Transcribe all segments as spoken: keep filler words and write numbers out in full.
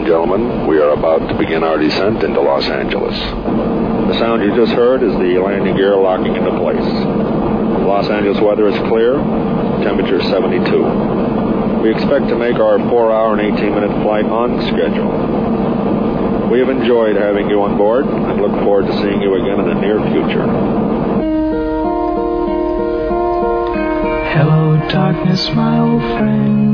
gentlemen, we are about to begin our descent into Los Angeles. The sound you just heard is the landing gear locking into place. The Los Angeles weather is clear, temperature seventy-two. We expect to make our four-hour and eighteen-minute flight on schedule. We have enjoyed having you on board and look forward to seeing you again in the near future. Hello, darkness, my old friend.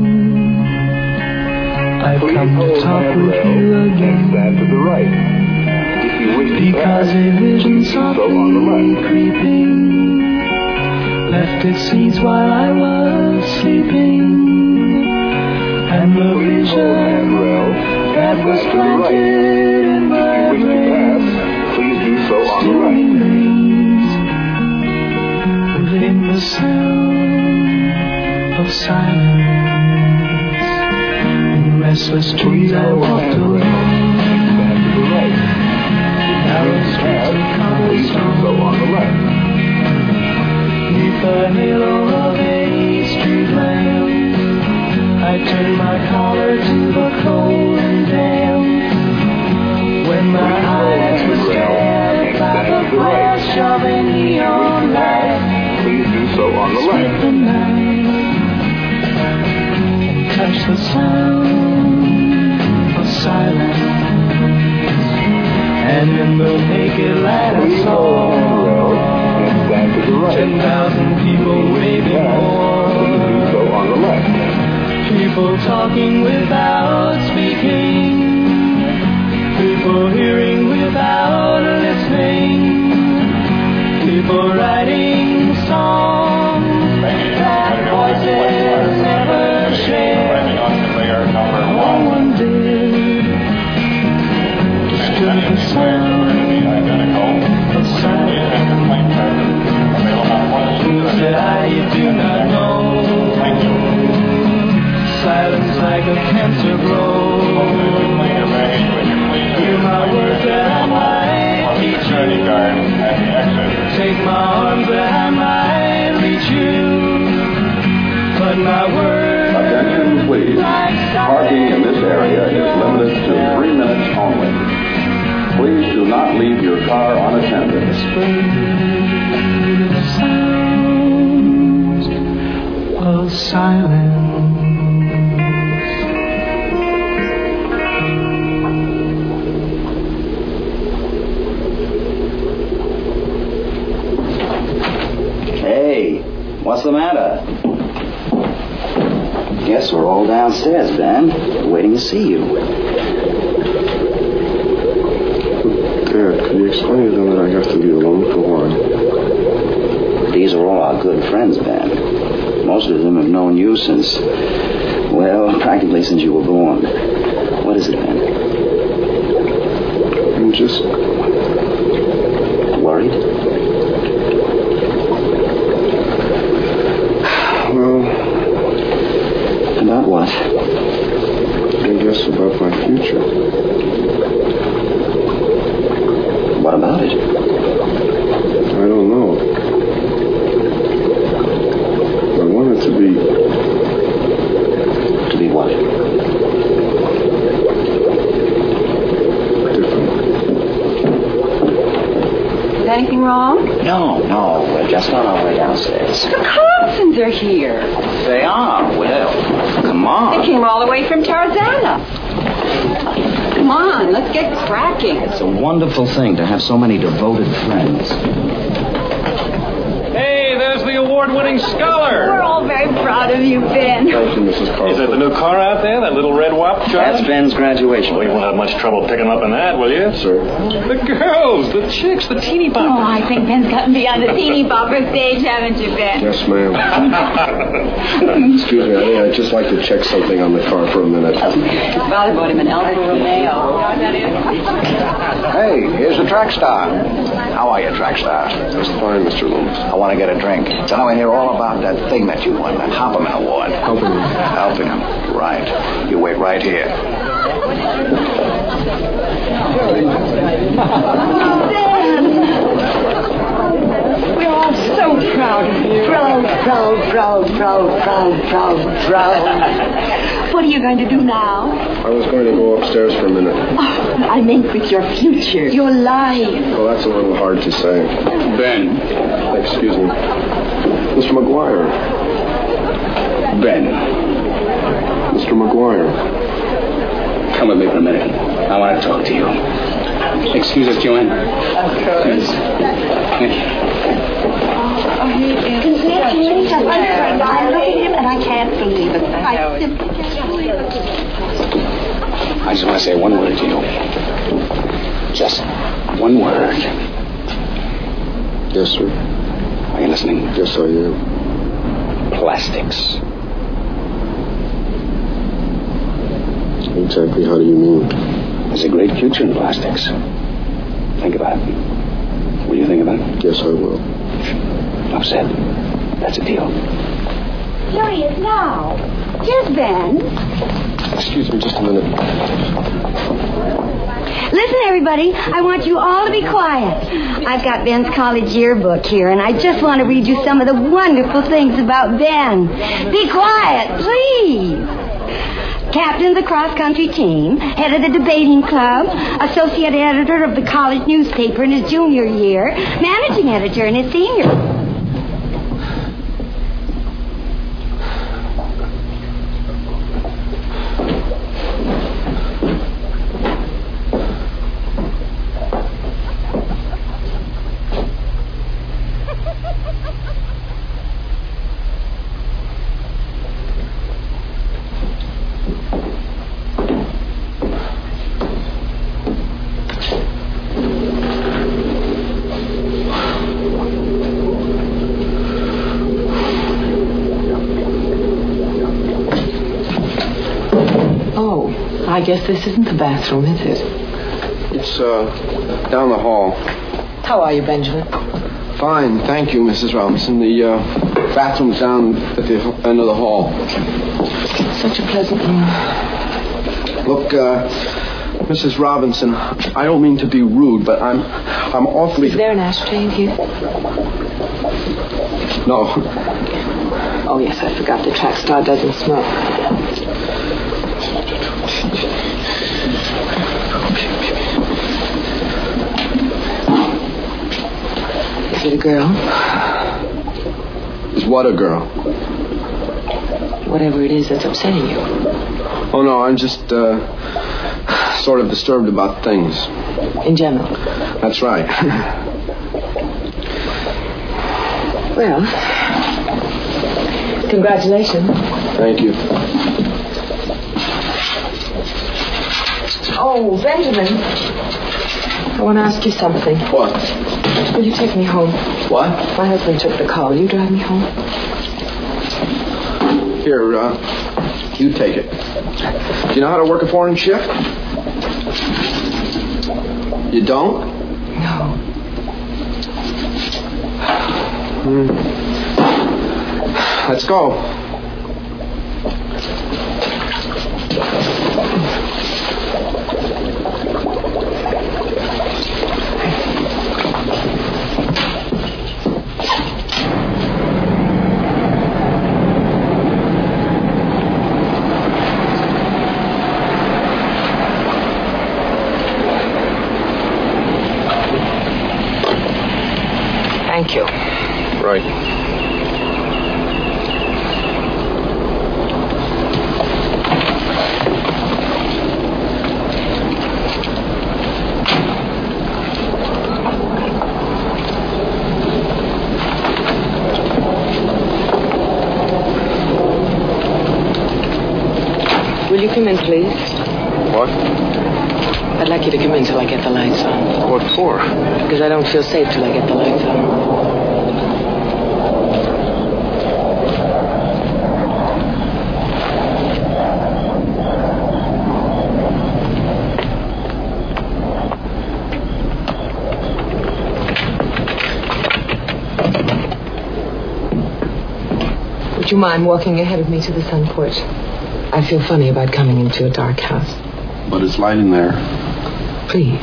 I've come to talk with you again. Stand to the right. If you wish to Because pass, a vision so on the softly left. creeping left its seeds while I was sleeping, and the Please hold vision handrail. that was Stand to the right. planted in my If you wish to brain pass, please do so on the still right. remains within the sound of silence. In restless dreams I walked alone, Stand to the right. narrow streets of Please do so cobblestone, on the left. neath the halo of a street lamp. I turned my collar to the cold and damp. When my eyes were stabbed by the flash of a neon light, Please do so on the split left. the night and touch the sound of silence. And in the naked light I Please hold handrail. saw Stand to the right. ten thousand people waving Please do on, so on the left. people talking without speaking, people hearing without listening, people writing songs that voices never share. No one did disturb the sound of silence. Things that I do not know, silence like a cancer grows. Hear my words that I might teach you, take my arms that I might reach you, but my words Attention, please. Parking in this area is limited to three minutes only. Please do not leave your car unattended. the sounds of silence. Hey, what's the matter? Guess we're all downstairs, Ben. Waiting to see you. Dad, can you explain to them that I have to be alone for one? These are all our good friends, Ben. Most of them have known you since, well, practically since you were born. What is it, Ben? I'm just... Worried? Well, About what? I guess about my future. What about it? I don't know. I want it to be... To be what? different. Is anything wrong? No, no, we're just on our way downstairs. The Carlsons are here. They are? Well, come They on. came all the way from Tarzana. Come on, let's get cracking. It's a wonderful thing to have so many devoted friends. Hey, there's the award-winning scholar. We're all very proud of you, Ben. Thank you, Missus Carlson. Is that the new car out there, that little red wop, Charlie? That's Ben's graduation. Well, you won't have much trouble picking up in that, will you? Sir. The girls, the chicks, the teeny Oh, boppers. I think Ben's gotten beyond the teeny bopper stage, haven't you, Ben? Yes, ma'am. Excuse me, I think I'd just like to check something on the car for a minute. His father bought him an Alfa Romeo. Hey, here's the track star. How are you, track star? That's fine, Mister Loomis. I want to get a drink. So now I hear all about that thing that you won, that Hopperman Award. Helping me. Helping him. Right. You wait right here. We're all so proud of you. Proud, proud, proud, proud, proud, proud, proud. What are you going to do now? I was going to go upstairs for a minute. Oh, I meant with your future, your life. Well, that's a little hard to say. Ben. Excuse me. Mister McGuire. Ben. Mister McGuire. Come with me for a minute. I want to talk to you. Excuse us, Joanne. Of course. Thank you. Oh, he is such a child. I look at him and I can't believe it. I simply can't believe it. I just want to say one word to you. Just one word. Yes, sir. Are you listening? Yes, I am. Plastics. Exactly how do you mean? There's a great future in plastics. Think about it. Will you think about it? Yes, I will. Enough said. That's a deal. Here he is now. Here's Ben. Excuse me just a minute. Listen, everybody, I want you all to be quiet. I've got Ben's college yearbook here, and I just want to read you some of the wonderful things about Ben. Be quiet, please. Captain of the cross-country team, head of the debating club, associate editor of the college newspaper in his junior year, managing editor in his senior. I guess this isn't the bathroom, is it? It's, uh, down the hall. How are you, Benjamin? Fine, thank you, Missus Robinson. The, uh, bathroom's down at the end of the hall. Such a pleasant room. Look, uh, Missus Robinson, I don't mean to be rude, but I'm, I'm awfully... Is there an ashtray in here? No. Oh, yes, I forgot the track star doesn't smoke. Is it a girl? Is what a girl? Whatever it is that's upsetting you. Oh, no, I'm just, uh, sort of disturbed about things. In general? That's right. Well, congratulations. Thank you. Oh, Benjamin. I want to ask you something. What? Will you take me home? What? My husband took the car. Will you drive me home? Here, uh, you take it. Do you know how to work a foreign shift? You don't? No. Hmm. Let's go. Thank you. Right. Will you come in, please? What? I'd like you to come in till I get the lights on. What for? Because I don't feel safe till I get the lights on. Would you mind walking ahead of me to the sun porch? I feel funny about coming into a dark house. But it's light in there. Please.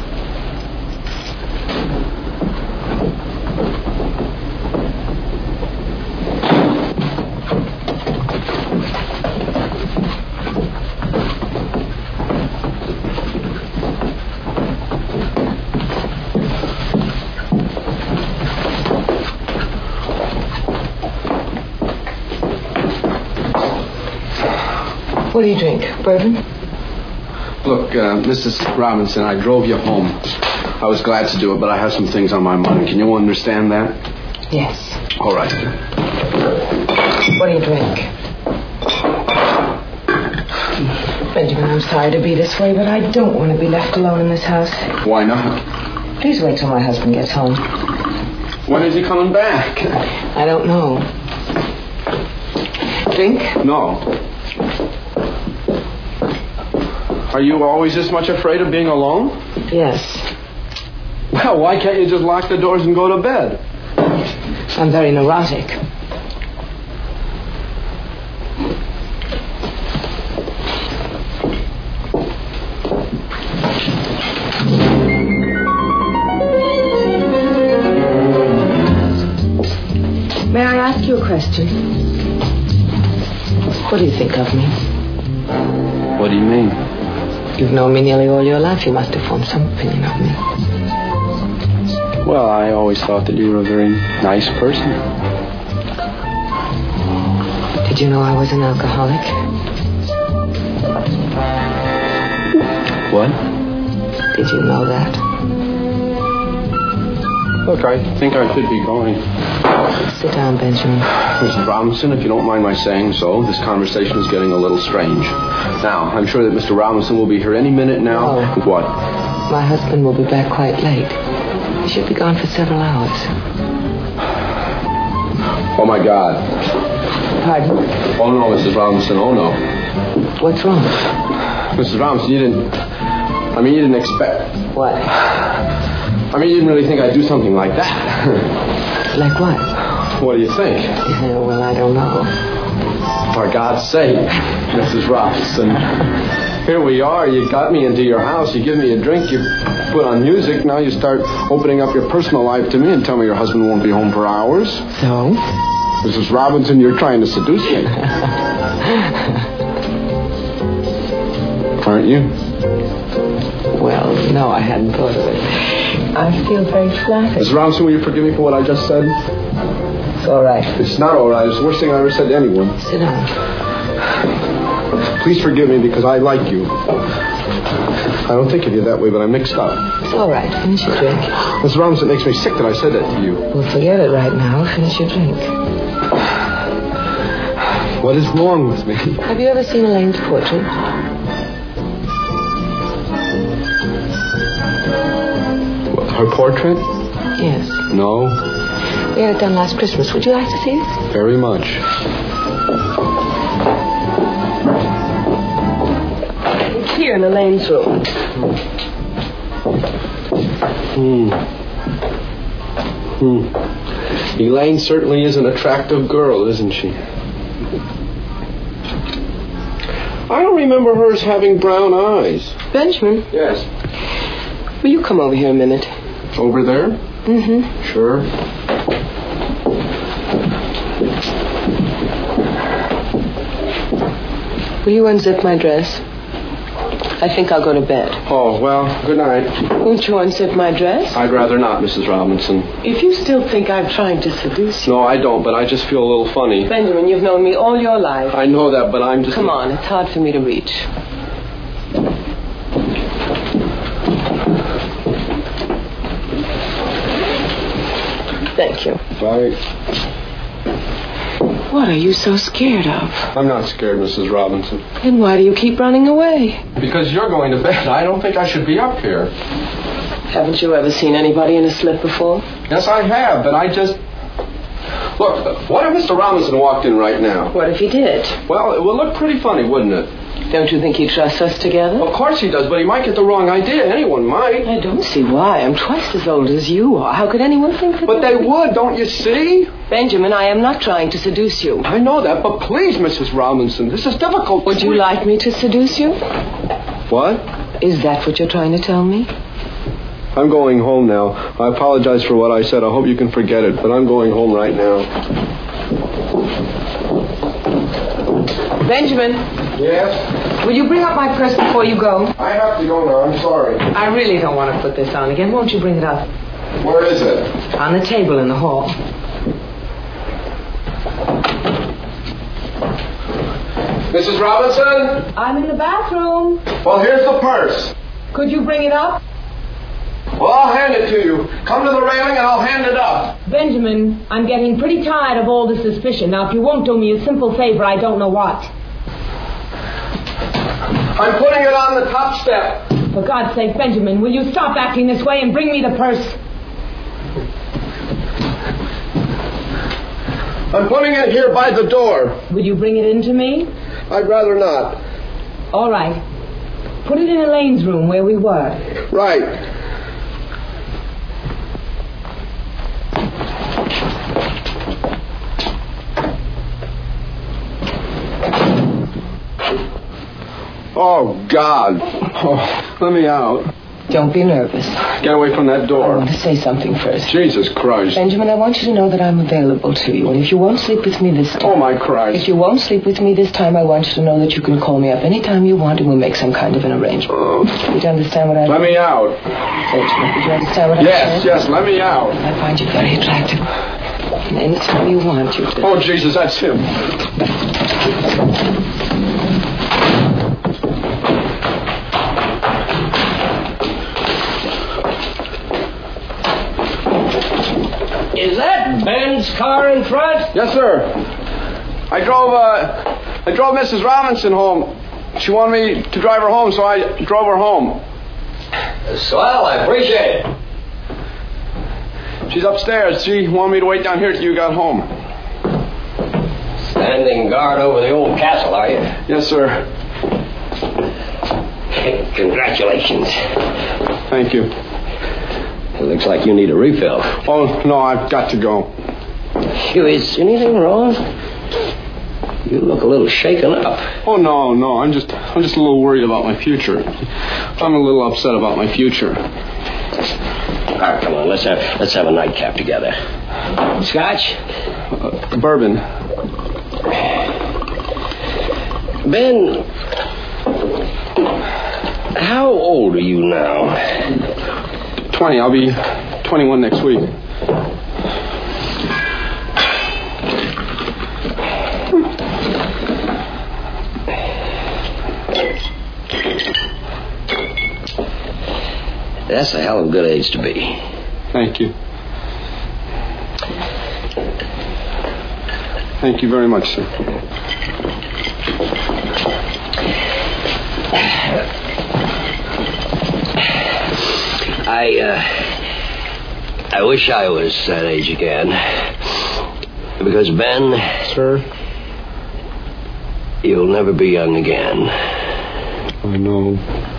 What do you drink? Bourbon? Look, uh, Missus Robinson, I drove you home. I was glad to do it, but I have some things on my mind. Can you understand that? Yes. All right. What do you drink? Benjamin, I'm sorry to be this way, but I don't want to be left alone in this house. Why not? Please wait till my husband gets home. When is he coming back? I don't know. Drink? No. Are you always this much afraid of being alone? Yes. Well, why can't you just lock the doors and go to bed? I'm very neurotic. May I ask you a question? What do you think of me? What do you mean? You've known me nearly all your life. You must have formed some opinion of me. Well, I always thought that you were a very nice person. Did you know I was an alcoholic? What? Did you know that? Look, I think I should be going. Sit down, Benjamin. Missus Robinson, if you don't mind my saying so, this conversation is getting a little strange. Now, I'm sure that Mister Robinson will be here any minute now. No. What? My husband will be back quite late. He should be gone for several hours. Oh, my God. Pardon? Oh, no, Missus Robinson, oh, no. What's wrong? Missus Robinson, you didn't... I mean, you didn't expect... What? I mean, you didn't really think I'd do something like that. Like what? What do you think? Yeah, well, I don't know. For God's sake, Missus Robinson. Here we are. You got me into your house. You give me a drink. You put on music. Now you start opening up your personal life to me and tell me your husband won't be home for hours. So? Missus Robinson, you're trying to seduce me. Aren't you? Well, no, I hadn't thought of it. I feel very flattered. Missus Robinson, will you forgive me for what I just said? It's all right. It's not all right. It's the worst thing I ever said to anyone. Sit down. Please forgive me because I like you. I don't think of you that way, but I'm mixed up. It's all right. Finish your drink. Missus Robinson, it makes me sick that I said that to you. Well, forget it right now. Finish your drink. What is wrong with me? Have you ever seen Elaine's portrait? Her portrait? Yes. No. We had it done last Christmas. Would you like to see it? Very much. It's here in Elaine's room. Hmm. Hmm. Elaine certainly is an attractive girl, isn't she? I don't remember her as having brown eyes. Benjamin? Yes. Will you come over here a minute? Over there? Mm-hmm. Sure. Will you unzip my dress? I think I'll go to bed. Oh, well, good night. Won't you unzip my dress? I'd rather not, Missus Robinson. If you still think I'm trying to seduce you... No, I don't, but I just feel a little funny. Benjamin, you've known me all your life. I know that, but I'm just... Come on, it's hard for me to reach. Thank you. Bye. What are you so scared of? I'm not scared, Missus Robinson. Then why do you keep running away? Because you're going to bed. I don't think I should be up here. Haven't you ever seen anybody in a slip before? Yes, I have, but I just... Look, what if Mister Robinson walked in right now? What if he did? Well, it would look pretty funny, wouldn't it? Don't you think he trusts us together? Of course he does, but he might get the wrong idea. Anyone might. I don't see why. I'm twice as old as you are. How could anyone think that... But they would, don't you see? Benjamin, I am not trying to seduce you. I know that, but please, Missus Robinson, this is difficult. Would you like me to seduce you? What? Is that what you're trying to tell me? I'm going home now. I apologize for what I said. I hope you can forget it, but I'm going home right now. Benjamin. Yes? Will you bring up my purse before you go? I have to go now. I'm sorry. I really don't want to put this on again. Won't you bring it up? Where is it? On the table in the hall. Missus Robinson? I'm in the bathroom. Well, here's the purse. Could you bring it up? Well, I'll hand it to you. Come to the railing and I'll hand it up. Benjamin, I'm getting pretty tired of all the suspicion. Now, if you won't do me a simple favor, I don't know what. I'm putting it on the top step. For God's sake, Benjamin, will you stop acting this way and bring me the purse? I'm putting it here by the door. Will you bring it in to me? I'd rather not. All right. Put it in Elaine's room where we were. Right. Oh, God. Oh, let me out. Don't be nervous. Get away from that door. I want to say something first. Jesus Christ. Benjamin, I want you to know that I'm available to you. And if you won't sleep with me this time... Oh, my Christ. If you won't sleep with me this time, I want you to know that you can call me up anytime you want and we'll make some kind of an arrangement. Oh. Did you understand what I Let said? me out. Benjamin, did you understand what yes, I said? Yes, yes, let me out. I find you very attractive. And anytime you want, you can... Oh, Jesus, that's him. Is that Ben's car in front? Yes, sir. I drove, uh, I drove Missus Robinson home. She wanted me to drive her home, so I drove her home. Swell, I appreciate it. She's upstairs. She wanted me to wait down here till you got home. Standing guard over the old castle, are you? Yes, sir. Congratulations. Thank you. It looks like you need a refill. Oh, no, I've got to go. Is anything wrong? You look a little shaken up. Oh, no, no. I'm just I'm just a little worried about my future. I'm a little upset about my future. All right, come on. Let's have let's have a nightcap together. Scotch? Uh, bourbon. Ben, how old are you now? twenty. I'll be twenty-one next week. That's a hell of a good age to be. Thank you. Thank you very much, sir. I, uh, I wish I was that age again. Because, Ben... Sir? You'll never be young again. I know.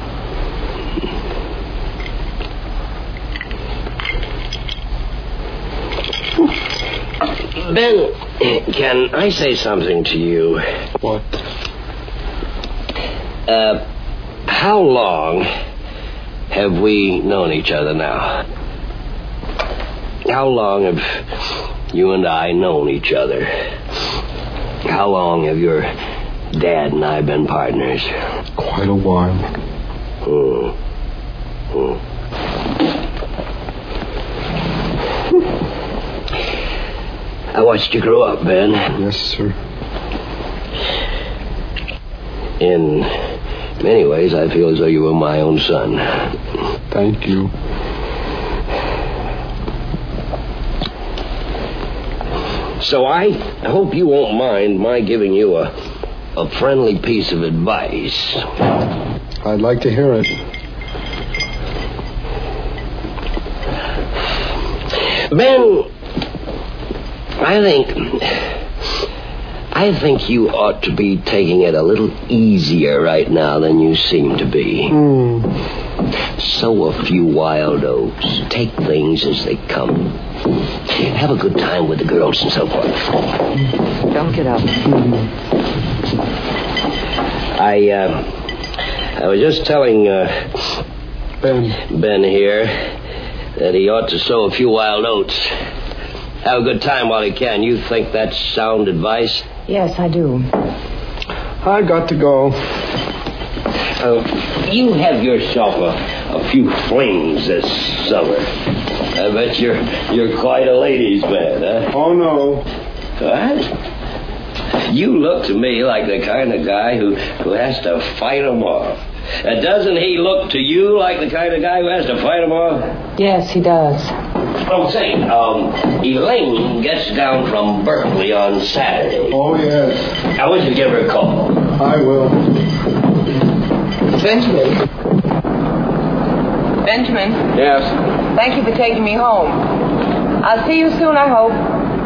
Ben, can I say something to you? What? Uh, how long have we known each other now? How long have you and I known each other? How long have your dad and I been partners? Quite a while. Hmm. Hmm. I watched you grow up, Ben. Yes, sir. In many ways, I feel as though you were my own son. Thank you. So I hope you won't mind my giving you a, a friendly piece of advice. I'd like to hear it. Ben, I think... I think you ought to be taking it a little easier right now than you seem to be. Mm. Sow a few wild oats. Take things as they come. Have a good time with the girls and so forth. Don't get up. I, uh... I was just telling uh, Ben. Ben here that he ought to sow a few wild oats. Have a good time while he can. You think that's sound advice? Yes, I do. I got to go. Uh, you have yourself a, a few flings this summer. I bet you're you're quite a ladies' man, huh? Oh, no. What? You look to me like the kind of guy who, who has to fight 'em off. Uh, doesn't he look to you like the kind of guy who has to fight 'em off? Yes, he does. Oh, say, um, Elaine gets down from Berkeley on Saturday. Oh, yes. I want you to give her a call. I will. Benjamin. Benjamin. Yes. Thank you for taking me home. I'll see you soon, I hope.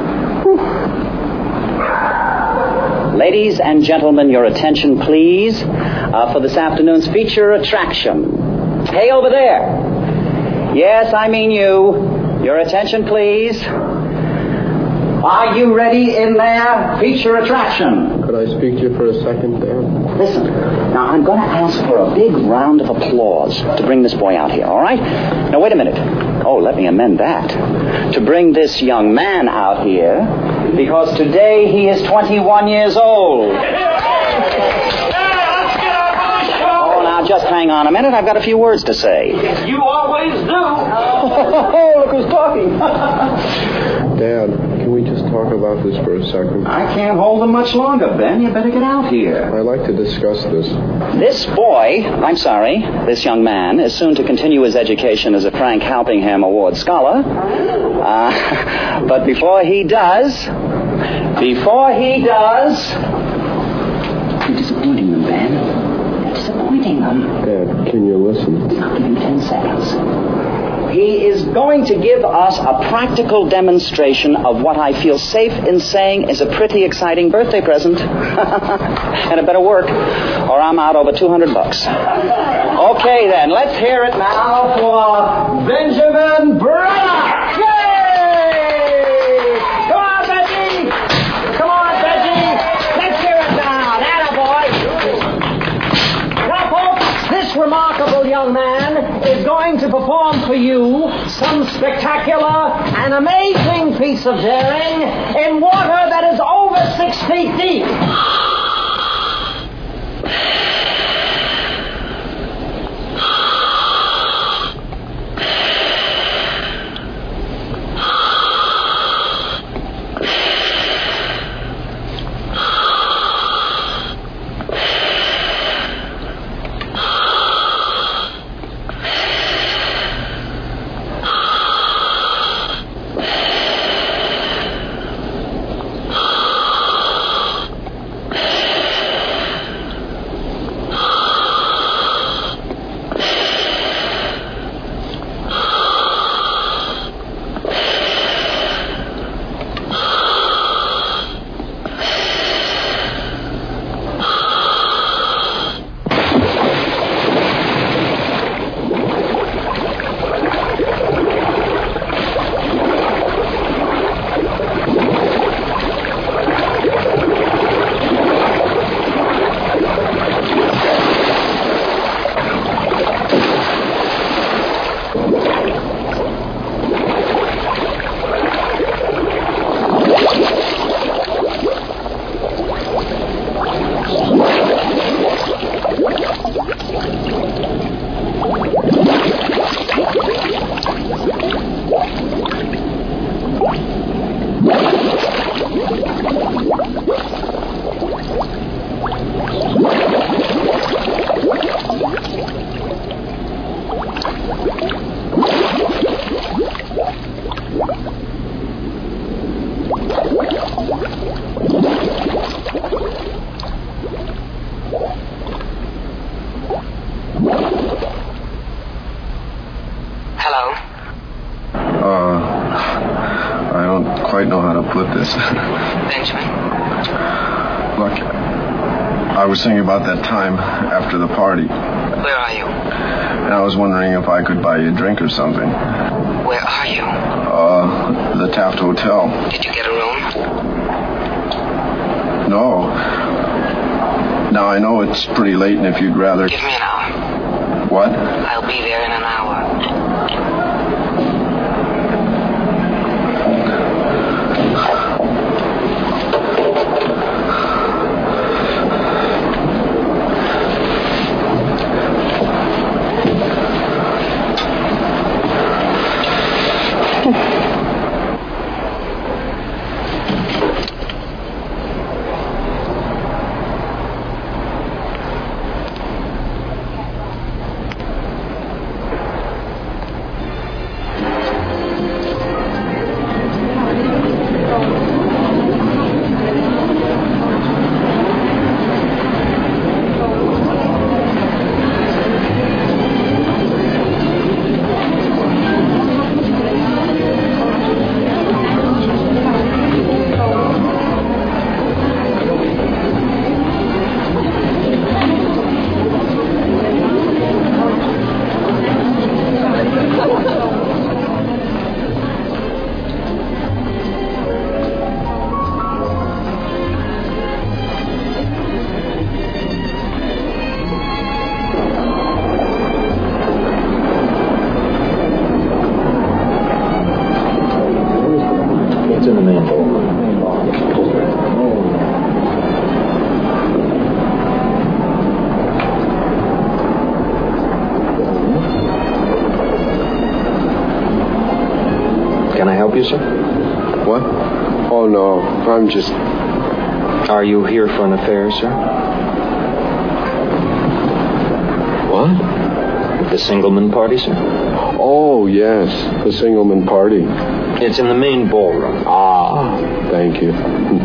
Ladies and gentlemen, your attention, please, uh, for this afternoon's feature attraction. Hey, over there. Yes, I mean you. Your attention, please. Are you ready in there? Feature attraction. Could I speak to you for a second, Dan? Listen, now I'm going to ask for a big round of applause to bring this boy out here, all right? Now, wait a minute. Oh, let me amend that. To bring this young man out here, because today he is twenty-one years old. Oh, now just hang on a minute. I've got a few words to say. You always do. Oh, look who's talking. Dad, can we just talk about this for a second? I can't hold them much longer, Ben. You better get out here. I'd like to discuss this. This boy, I'm sorry, this young man, is soon to continue his education as a Frank Halpingham Award Scholar. Uh, but before he does, before he does... You're disappointing them, Ben. You're disappointing them. Dad, can you listen? I'll give you ten seconds. He is going to give us a practical demonstration of what I feel safe in saying is a pretty exciting birthday present. And it better work, or I'm out over two hundred bucks. Okay, then, let's hear it now for Benjamin Braddock! Yay! Come on, Benji! Come on, Benji! Let's hear it now! Attaboy! Now, folks, this remarkable young man is going to perform for you some spectacular and amazing piece of daring in water that is over six feet deep. Hello? Uh, I don't quite know how to put this. Benjamin? Look, I was thinking about that time after the party. Where are you? And I was wondering if I could buy you a drink or something. Where are you? Uh, the Taft Hotel. Did you get a room? No. Now, I know it's pretty late, and if you'd rather... Give me an hour. What? I'll be there in an hour. You, sir? What? Oh, no. I'm just... Are you here for an affair, sir? What? The Singleman party, sir? Oh, yes. The Singleman party. It's in the main ballroom. Ah, thank you.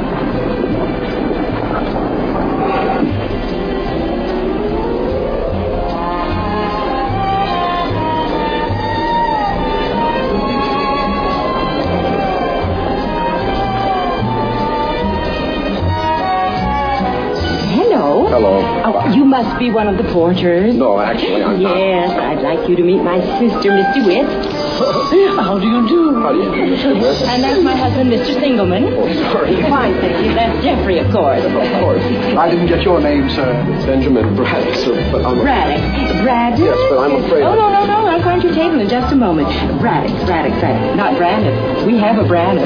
Hello. Oh, you must be one of the porters. No, actually, I'm not. Yes, I'd like you to meet my sister, Miss DeWitt. How do you do? How do you do, Miss DeWitt? And that's my husband, Mister Singleman. Oh, sorry. Fine, thank you. That's Jeffrey, of course. Of course. I didn't get your name, sir. Benjamin Braddock, sir, but I'm... Braddock. Brad? Yes, but I'm afraid... Oh, no, no, no. I'll find your table in just a moment. Braddock, Braddock, Braddock. Not Brandon. We have a Brandon.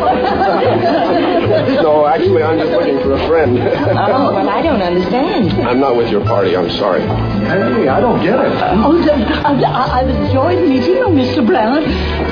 No, actually, I'm just looking for a friend. Oh, well, I don't understand. I'm not with your party. I'm sorry. Hey, I don't get it. Oh, I, I've enjoyed meeting you, Mister Brown.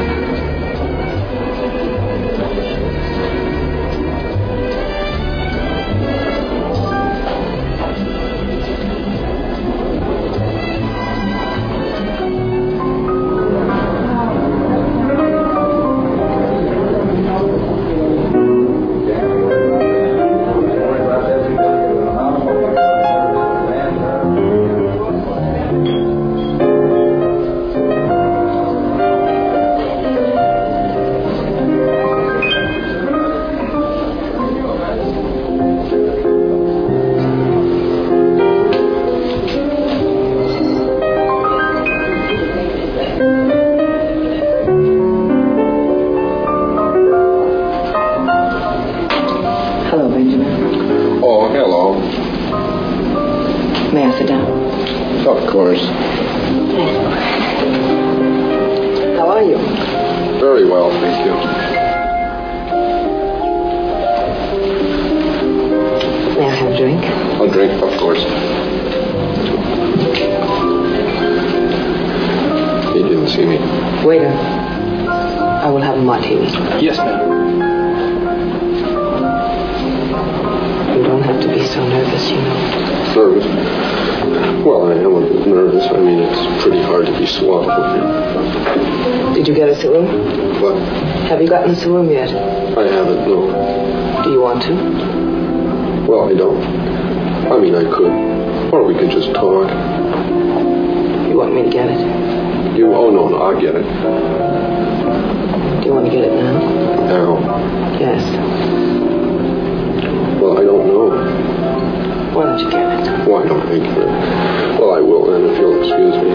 Gotten us a room yet? I haven't, no. Do you want to? Well, I don't. I mean, I could. Or we could just talk. You want me to get it? You? Oh, no, no, I'll get it. Do you want to get it now? Now? Yes. Well, I don't know. Why don't you get it? Why don't I get it? Well, I will then, if you'll excuse me.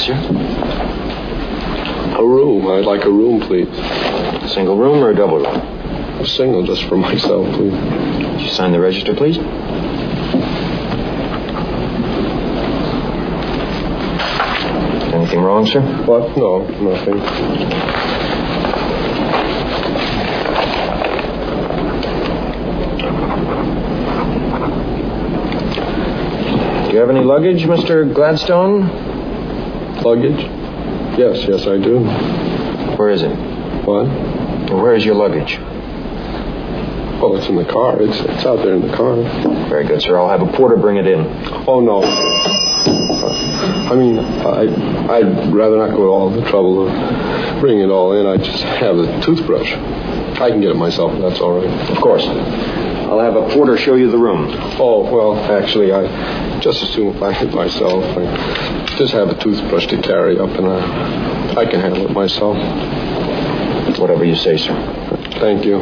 sir? A room. I'd like a room, please. A single room or a double room? A single, just for myself, please. Would you sign the register, please? Anything wrong, sir? What? No, nothing. Do you have any luggage, Mister Gladstone? Luggage? Yes, yes, I do. Where is it? What? Where is your luggage? Well, it's in the car. It's it's out there in the car. Very good, sir. I'll have a porter bring it in. Oh, no. I mean, I, I'd rather not go to all the trouble of bringing it all in. I'd just have a toothbrush. I can get it myself, if that's all right. Of course. I'll have a porter show you the room. Oh, well, actually, I just as soon if I hit myself. I just have a toothbrush to carry up, and I, I can handle it myself. Whatever you say, sir. Thank you.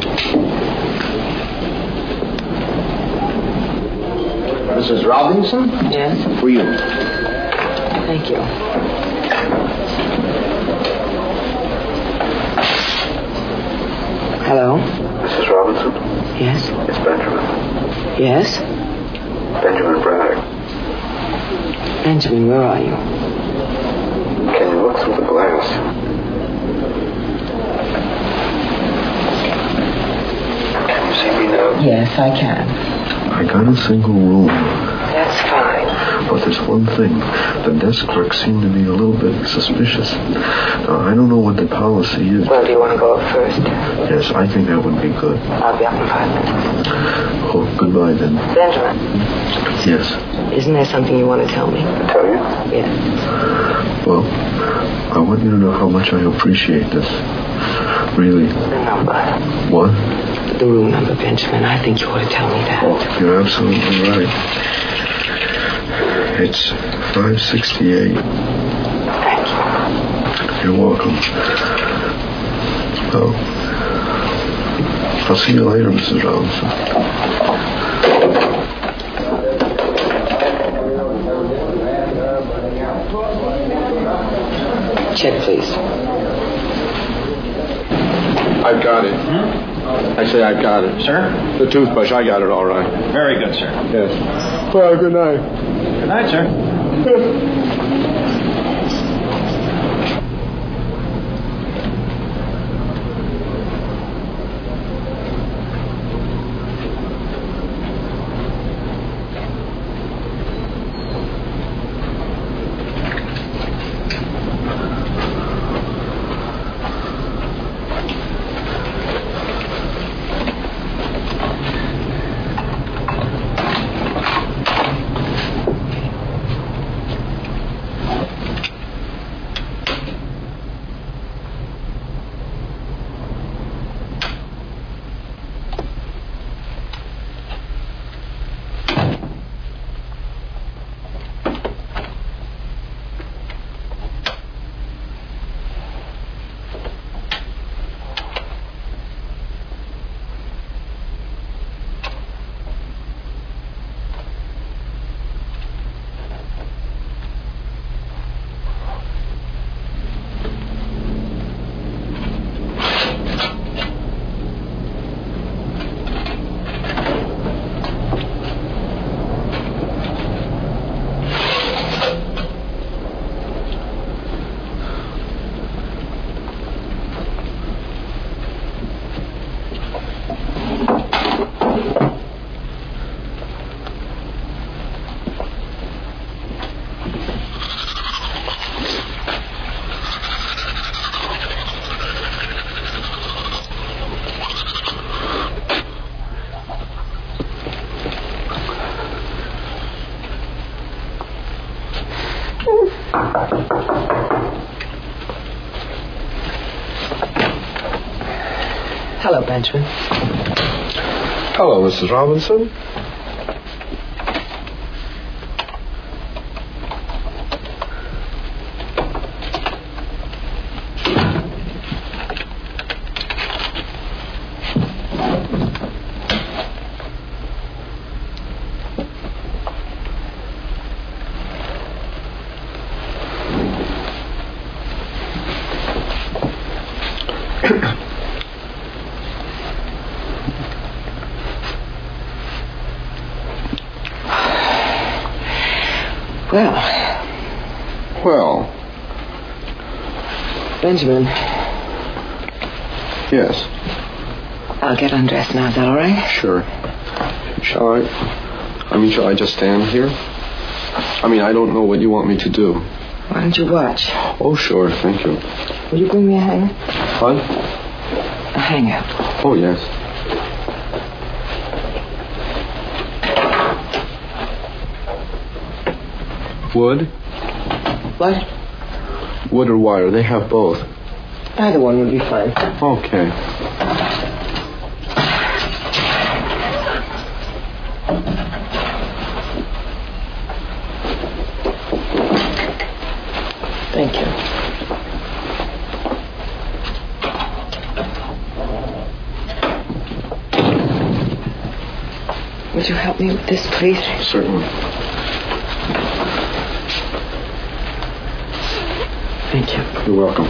Missus Robinson? Yes? For you. Thank you. Hello? Missus Robinson? Yes? It's Benjamin. Yes? Benjamin Braddock. Benjamin, where are you? Can you look through the glass? Can you see me now? Yes, I can. I got a single room. That's fine. But there's one thing. The desk clerk seemed to be a little bit suspicious. Now, I don't know what the policy is. Well, do you want to go up first? Yes, I think that would be good. I'll be up in five minutes. Oh, goodbye then. Benjamin. Yes. Isn't there something you want to tell me? Tell you? Yes. Well, I want you to know how much I appreciate this. Really. The number. What? The room number, Benjamin. I think you ought to tell me that. Oh, you're absolutely right. It's five sixty-eight. Thank you. You're welcome. Oh. I'll see you later, Missus Robinson. Check, please. I've got it. Hmm? I say I've got it. Sir? The toothbrush, I got it all right. Very good, sir. Yes. Well, good night. Good night, sir. Hello, Benjamin. Hello, Missus Robinson. Well. Well. Benjamin. Yes. I'll get undressed now. Is that all right? Sure. Shall I? I mean, shall I just stand here? I mean, I don't know what you want me to do. Why don't you watch? Oh, sure. Thank you. Will you bring me a hanger? What? A hanger. Oh, yes. Wood? What? Wood or wire? They have both. Either one would be fine. Okay. Thank you. Would you help me with this, please? Certainly. Thank you. You're welcome.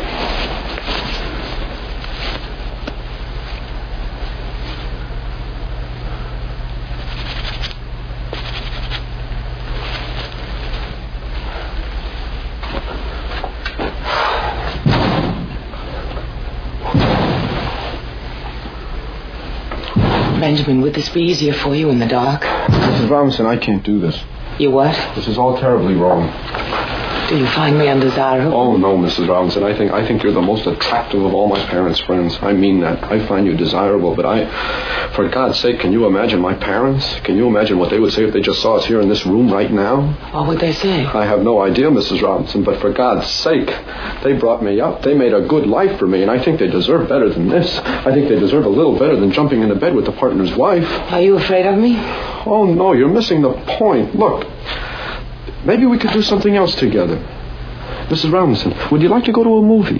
Benjamin, would this be easier for you in the dark? Missus Robinson, I can't do this. You what? This is all terribly wrong. Do you find me undesirable? Oh, no, Missus Robinson. I think I think you're the most attractive of all my parents' friends. I mean that. I find you desirable, but I... For God's sake, can you imagine my parents? Can you imagine what they would say if they just saw us here in this room right now? What would they say? I have no idea, Missus Robinson, but for God's sake, they brought me up. They made a good life for me, and I think they deserve better than this. I think they deserve a little better than jumping into bed with the partner's wife. Are you afraid of me? Oh, no, you're missing the point. Look, maybe we could do something else together. Missus Robinson, would you like to go to a movie?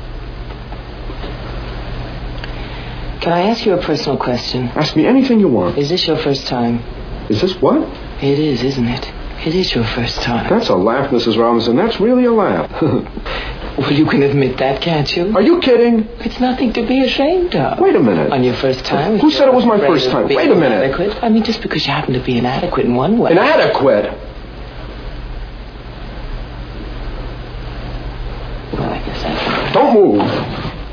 Can I ask you a personal question? Ask me anything you want. Is this your first time? Is this what? It is, isn't it? It is your first time. That's a laugh, Missus Robinson. That's really a laugh. Well, you can admit that, can't you? Are you kidding? It's nothing to be ashamed of. Wait a minute. On your first time? Who said it was my first time? Wait a minute. Inadequate? I mean, just because you happen to be inadequate in one way. Inadequate? Well, I guess I... Don't move.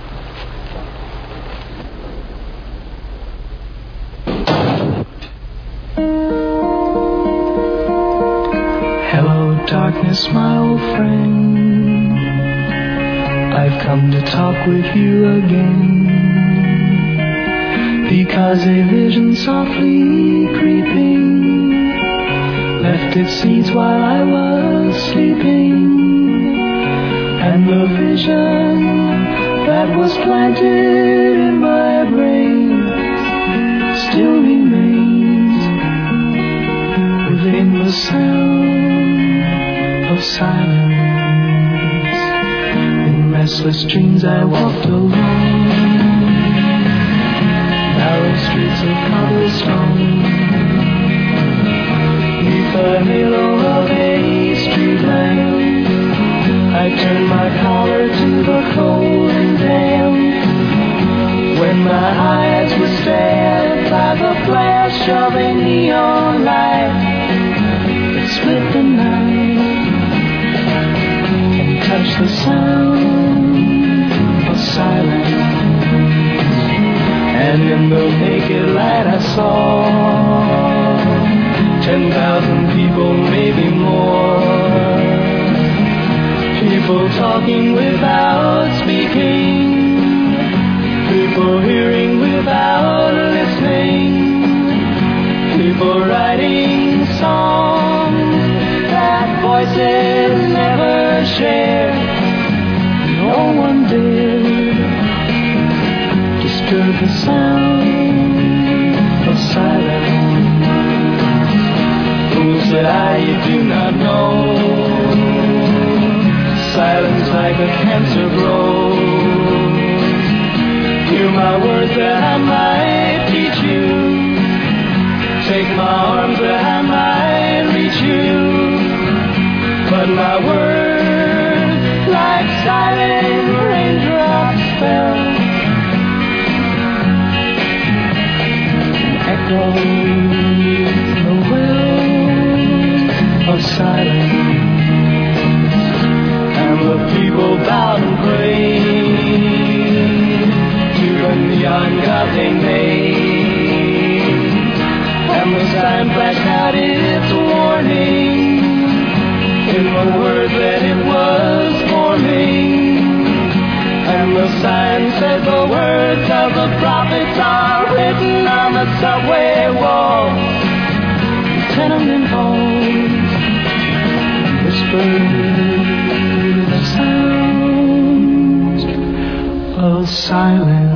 Hello, darkness, my old friend. I've come to talk with you again, because a vision softly creeping left its seeds while I was sleeping, and the vision that was planted in my brain still remains within the sound of silence. In restless dreams I walked alone, narrow streets of cobblestone, neath the halo of a street lamp. I turned my collar to the cold and damp, when my eyes were stared by the flash of a neon light that split the night and touched the sound of silence. And in the naked light I saw ten thousand people, maybe more, people talking without speaking, people hearing without listening, people writing songs that voices never shared. No one dared disturb the sound of silence. Who said I, you do not know, silence like a cancer grows. Hear my words that I might teach you, take my arms that I might reach you, but my words like silent raindrops fell, echoed in the wells of silence. sign flashed out its warning in the word that it was forming. And the sign said the words of the prophets are written on the subway walls, tenement halls, whispered the sounds of silence.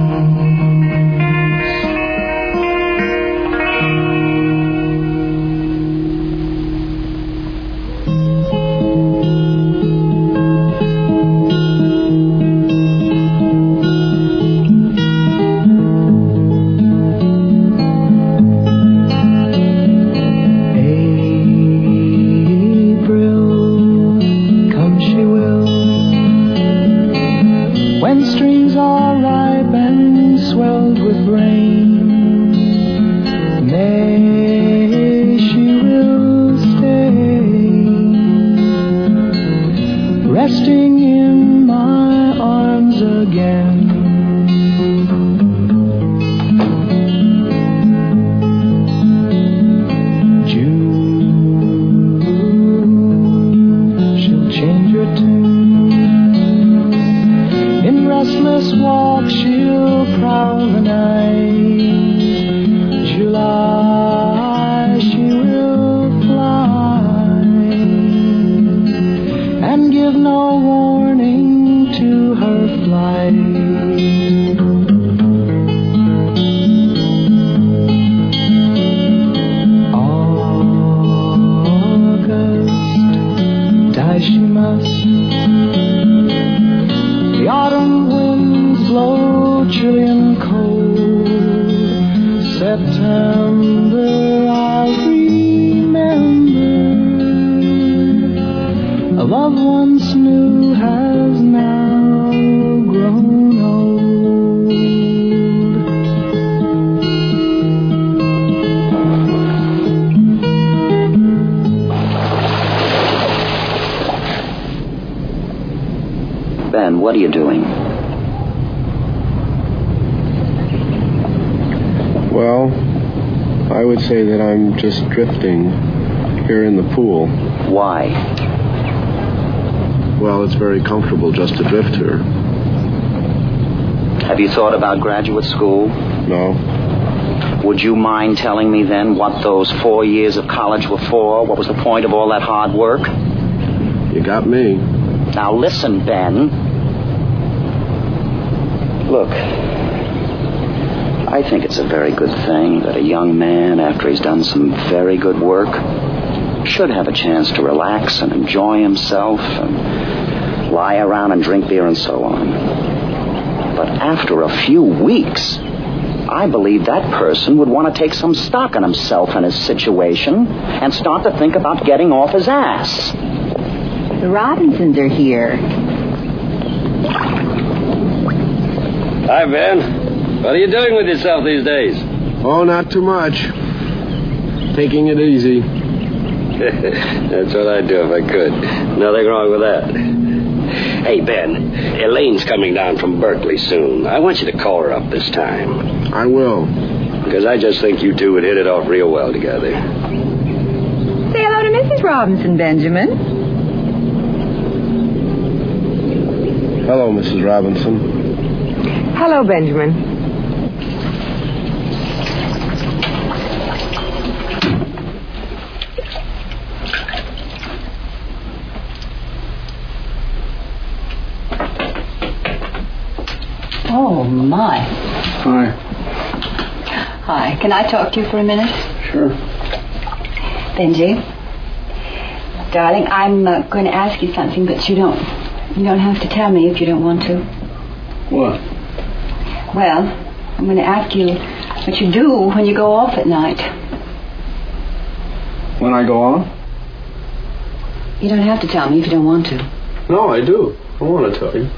Ben, what are you doing? Well, I would say that I'm just drifting here in the pool. Why? Well, it's very comfortable just to drift here. Have you thought about graduate school? No. Would you mind telling me then what those four years of college were for? What was the point of all that hard work? You got me. Now listen, Ben. Look, I think it's a very good thing that a young man, after he's done some very good work, should have a chance to relax and enjoy himself and lie around and drink beer and so on. But after a few weeks, I believe that person would want to take some stock in himself and his situation and start to think about getting off his ass. The Robinsons are here. Hi, Ben. What are you doing with yourself these days? Oh, not too much. Taking it easy. That's what I'd do if I could. Nothing wrong with that. Hey, Ben, Elaine's coming down from Berkeley soon. I want you to call her up this time. I will. Because I just think you two would hit it off real well together. Say hello to Missus Robinson, Benjamin. Hello, Missus Robinson. Hello, Benjamin. Oh, my. Hi. Hi. Can I talk to you for a minute? Sure. Benji, darling, I'm uh, going to ask you something, but you don't, you don't have to tell me if you don't want to. What? Well, I'm going to ask you what you do when you go off at night. When I go on? You don't have to tell me if you don't want to. No, I do. I want to tell you.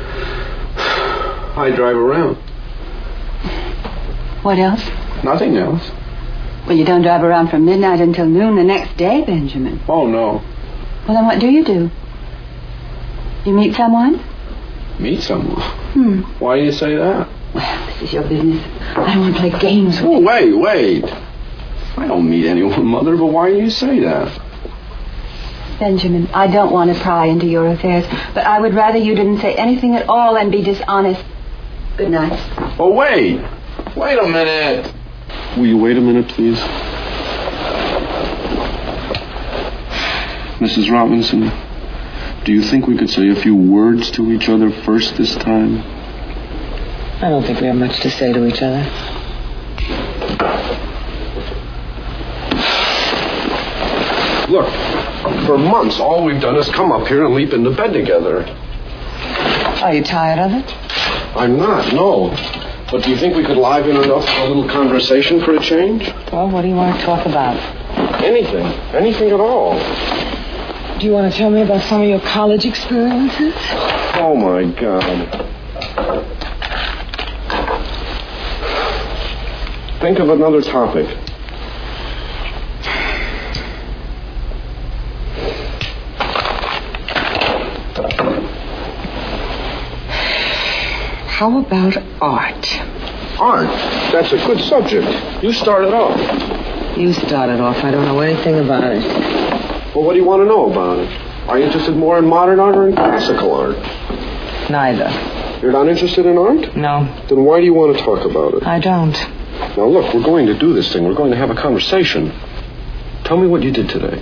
I drive around. What else? Nothing else. Well, you don't drive around from midnight until noon the next day, Benjamin. Oh, no. Well, then what do you do? You meet someone? Meet someone? Hmm. Why do you say that? Well, this is your business. I don't want to play games with Oh, you. wait, wait. I don't meet anyone, Mother, but why do you say that? Benjamin, I don't want to pry into your affairs, but I would rather you didn't say anything at all and be dishonest. Good night. Oh, wait. Wait a minute. Will you wait a minute, please? Missus Robinson, do you think we could say a few words to each other first this time? I don't think we have much to say to each other. Look, for months, all we've done is come up here and leap into bed together. Are you tired of it? I'm not, no. But do you think we could liven it up for a little conversation for a change? Well, what do you want to talk about? Anything. Anything at all. Do you want to tell me about some of your college experiences? Oh, my God. Think of another topic. How about art? Art? That's a good subject. You started off. You started off. I don't know anything about it. Well, what do you want to know about it? Are you interested more in modern art or in classical art? Neither. You're not interested in art? No. Then why do you want to talk about it? I don't. Now, look, we're going to do this thing. We're going to have a conversation. Tell me what you did today.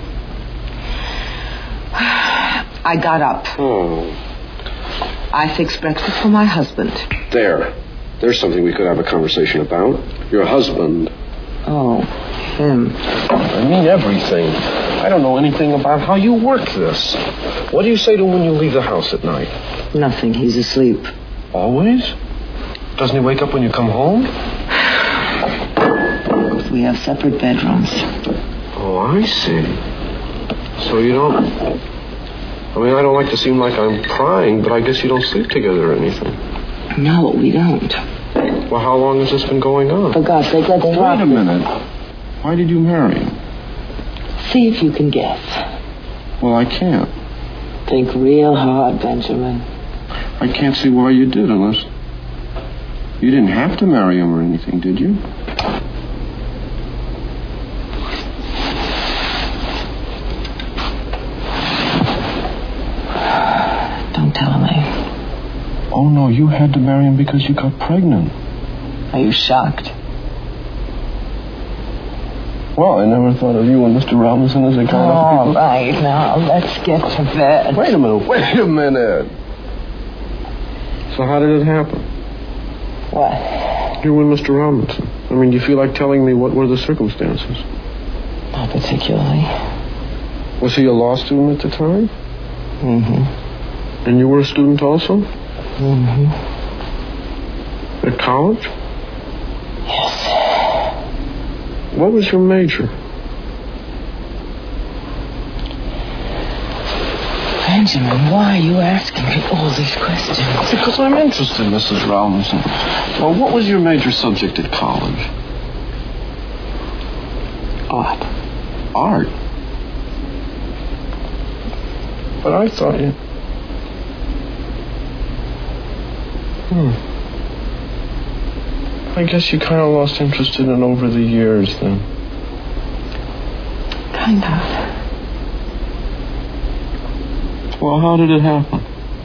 I got up. Oh. I fixed breakfast for my husband. There. There's something we could have a conversation about. Your husband. Oh, him. I mean everything. I don't know anything about how you work this. What do you say to him when you leave the house at night? Nothing. He's asleep. Always? Doesn't he wake up when you come home? We have separate bedrooms. Oh, I see. So you don't... I mean, I don't like to seem like I'm prying, but I guess you don't sleep together or anything. No, we don't. Well, how long has this been going on? For God's sake, let's well, drop wait a minute. Why did you marry him? See if you can guess. Well, I can't. Think real hard, Benjamin. I can't see why you did unless... You didn't have to marry him or anything, did you? Don't tell me. Oh, no, you had to marry him because you got pregnant. Are you shocked? Well, I never thought of you and Mister Robinson as a kind of All people. right, now, let's get to bed. Wait a minute, wait a minute. So how did it happen? What? You and Mister Robinson. I mean, do you feel like telling me what were the circumstances? Not particularly. Was he a law student at the time? Mm-hmm. And you were a student also? Mm-hmm. At college? Yes. What was your major? Benjamin, why are you asking me all these questions? Because I'm interested, Missus Robinson. Well, what was your major subject at college? Art. Art? But I thought you... Hmm. I guess you kind of lost interest in it over the years, then. Kind of. Well, how did it happen?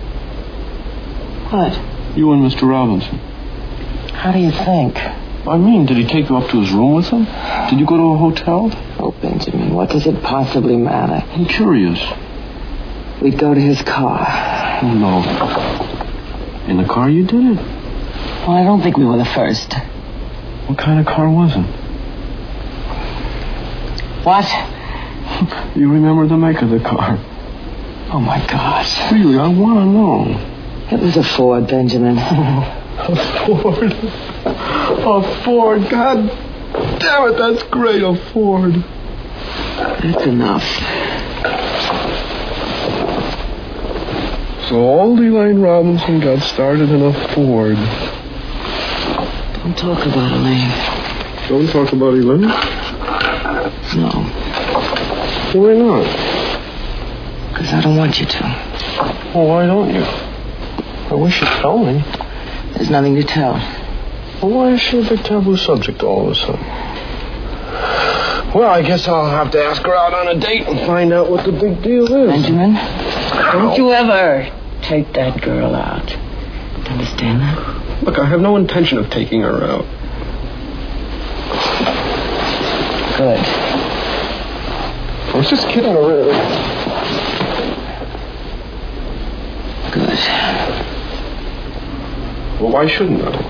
What? You and Mister Robinson. How do you think? I mean, did he take you up to his room with him? Did you go to a hotel? Oh, Benjamin, what does it possibly matter? I'm curious. We'd go to his car. Oh, no. In the car you did it? Well, I don't think we were the first. What kind of car was it? What? You remember the make of the car? Oh, my gosh. Really, I want to know. It was a Ford, Benjamin. A Ford? A Ford? God damn it, that's great, a Ford. That's enough. So old Elaine Robinson got started in a Ford. Don't talk about Elaine. Don't talk about Elaine? No. Why not? Because I don't want you to. Well, why don't you? I wish you'd tell me. There's nothing to tell. Well, why is she a big taboo subject all of a sudden? Well, I guess I'll have to ask her out on a date and find out what the big deal is. Benjamin, don't you ever take that girl out. Understand that? Look, I have no intention of taking her out. Good. I was just kidding around. Good. Well, why shouldn't I?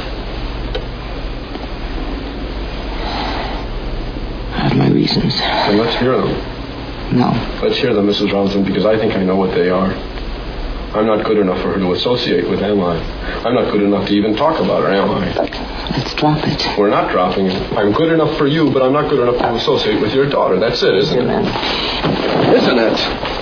I have my reasons. Then let's hear them. No. Let's hear them, Missus Robinson, because I think I know what they are. I'm not good enough for her to associate with, am I? I'm not good enough to even talk about her, am I? Let's drop it. We're not dropping it. I'm good enough for you, but I'm not good enough to associate with your daughter. That's it, isn't it? Isn't it?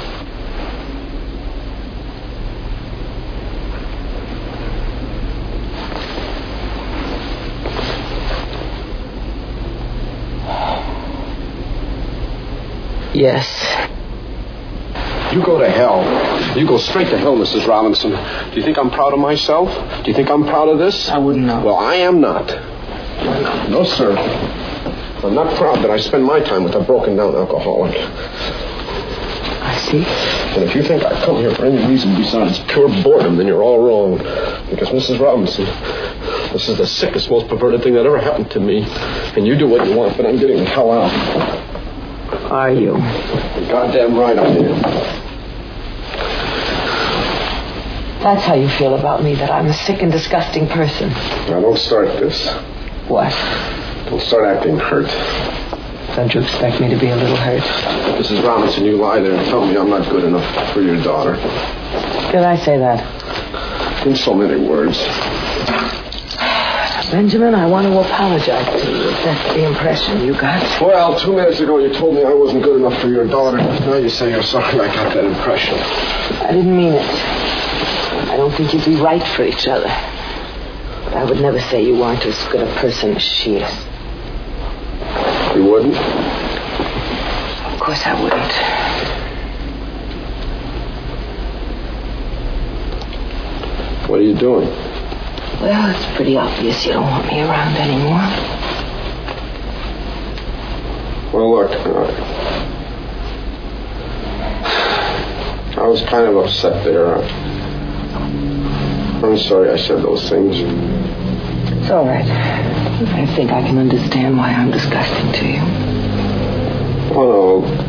Yes. You go to hell. You go straight to hell, Missus Robinson. Do you think I'm proud of myself? Do you think I'm proud of this? I wouldn't know. Well, I am not. No, sir. I'm not proud that I spend my time with a broken-down alcoholic. I see. And if you think I've come here for any reason besides pure boredom, then you're all wrong. Because, Missus Robinson, this is the sickest, most perverted thing that ever happened to me. And you do what you want, but I'm getting the hell out. Are you? You're goddamn right I am. That's how you feel about me, that I'm a sick and disgusting person. Now, don't start this. What? Don't start acting hurt. Don't you expect me to be a little hurt? Missus Robinson, you lie there and tell me I'm not good enough for your daughter. Did I say that? In so many words. Benjamin, I want to apologize to you if that's the impression you got. Well, two minutes ago you told me I wasn't good enough for your daughter. Now you say you're sorry I got that impression. I didn't mean it. I don't think you'd be right for each other. But I would never say you weren't as good a person as she is. You wouldn't? Of course I wouldn't. What are you doing? Well, it's pretty obvious you don't want me around anymore. Well, look, uh, I was kind of upset there. I'm sorry I said those things. It's all right. I think I can understand why I'm disgusting to you. Oh, no.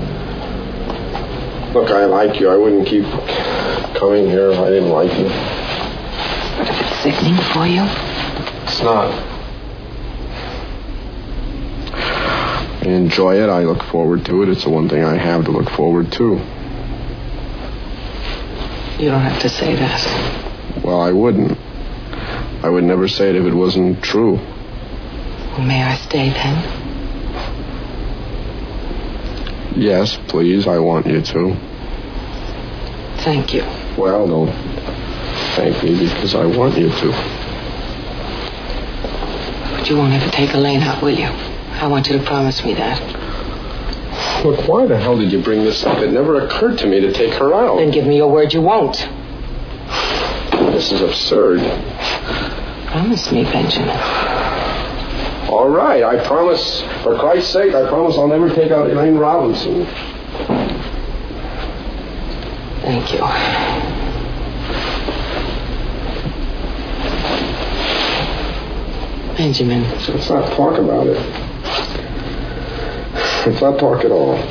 Look, I like you. I wouldn't keep coming here if I didn't like you. But if it's sickening for you? It's not. I enjoy it. I look forward to it. It's the one thing I have to look forward to. You don't have to say that. Well, I wouldn't. I would never say it if it wasn't true. Well, may I stay then? Yes, please. I want you to. Thank you. Well, don't thank me because I want you to. But you won't ever take Elaine out, will you? I want you to promise me that. Look, why the hell did you bring this up? It never occurred to me to take her out. Then give me your word you won't. This is absurd. Promise me, Benjamin. All right, I promise. For Christ's sake, I promise I'll never take out Elaine Robinson. Thank you. Benjamin. So let's not talk about it. Let's not talk at all.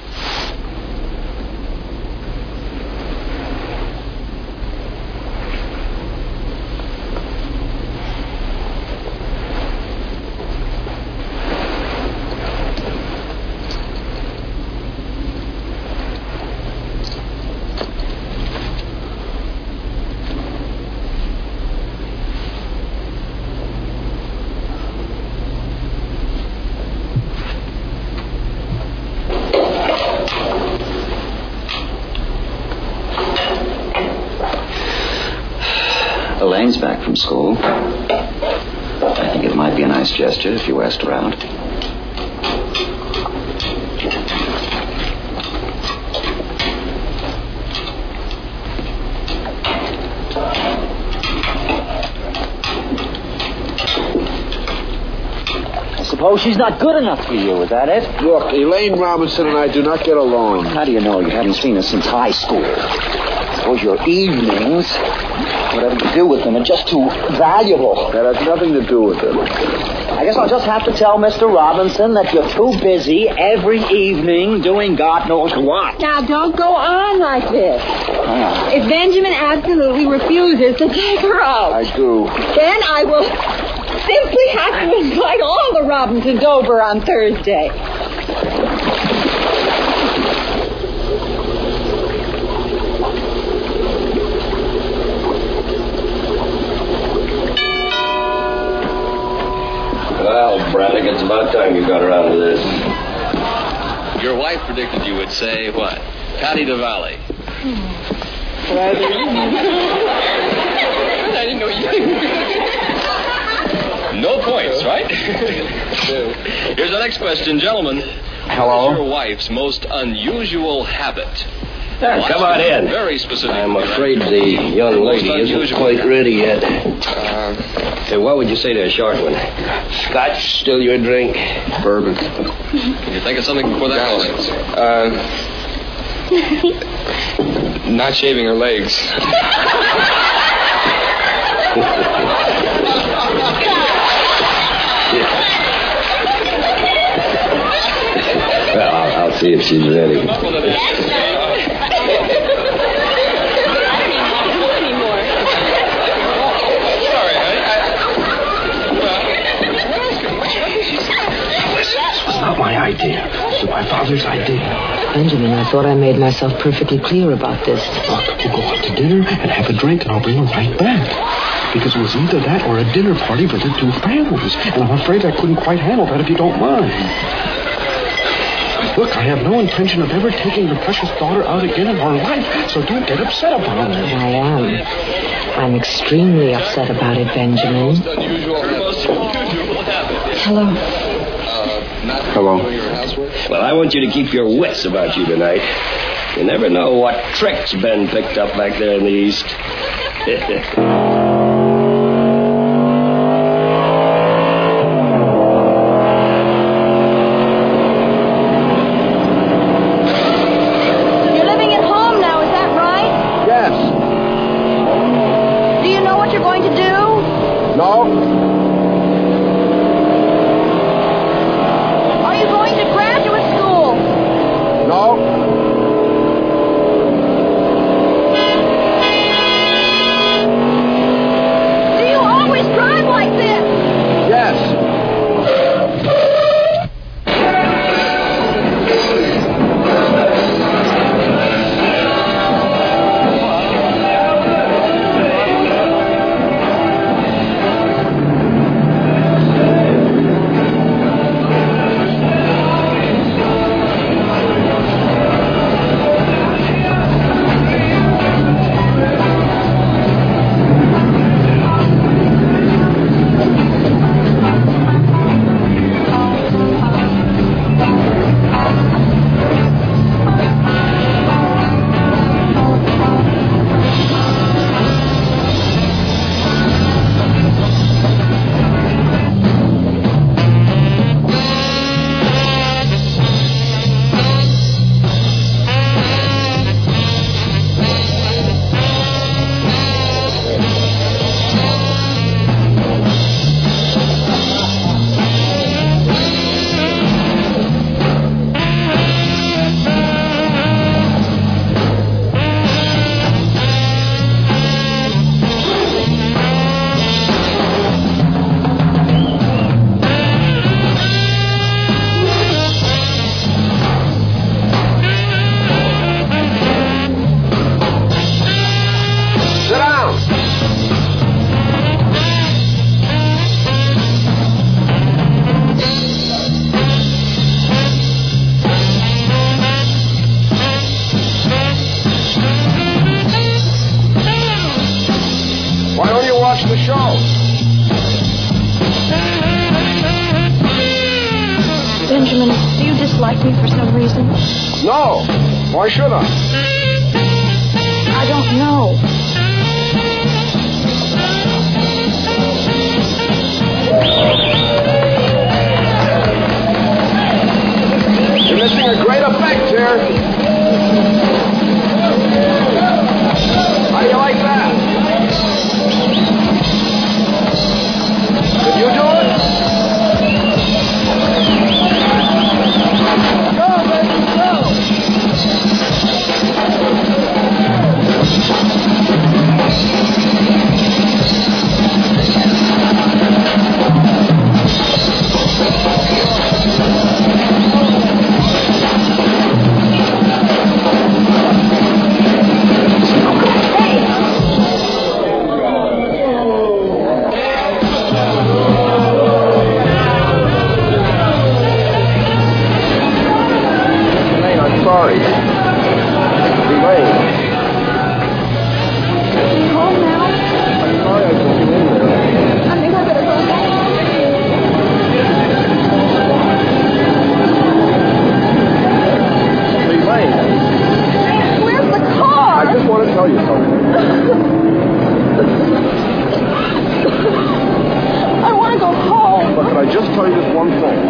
Elaine's back from school. I think it might be a nice gesture if you asked her out. suppose she's not good enough for you. Is that it? Look, Elaine Robinson and I do not get along. How do you know? You haven't seen her since high school. I suppose your evenings, whatever you do with them, are just too valuable. That has nothing to do with it. I guess I'll just have to tell Mister Robinson that you're too busy every evening doing God knows what. Now, don't go on like this. Ah. If Benjamin absolutely refuses to take her out, I do. then I will simply have to invite all the Robinsons over on Thursday. Well, Braddock, it's about time you got around to this. Your wife predicted you would say what? Patty DeValley. I didn't know you. No points, right? Here's the next question, gentlemen. Hello? What is your wife's most unusual habit? Yeah, come on in. Very specific. I'm afraid the young lady isn't quite ready yet. Uh, hey, what would you say to a short one? Scotch, still your drink? Bourbon. Can you think of something before that? Uh, not shaving her legs. Well, I'll, I'll see if she's ready. Not my idea. It was my father's idea. Benjamin, I thought I made myself perfectly clear about this. Look, we'll go out to dinner and have a drink, and I'll bring her right back. Because it was either that or a dinner party for the two families. And I'm afraid I couldn't quite handle that if you don't mind. Look, I have no intention of ever taking your precious daughter out again in her life, so don't get upset about it. I am. I'm extremely upset about it, Benjamin. Hello. Hello. Well, I want you to keep your wits about you tonight. You never know what tricks Ben picked up back there in the East. You're living at home now, is that right? Yes. Do you know what you're going to do? No. Are you going to graduate school? No. Do you always drive like this? Yes. watch the show. Benjamin, do you dislike me for some reason? No. Why should I? I don't know. witnessing a great effect here. How do you like that? Did you do it? Go, baby, go! Sorry. Elaine. Home now? I'm sorry I took you in there. I think I better go home. Elaine. Where's the car? I just want to tell you something. I want to go home. But can I just tell you this one thing?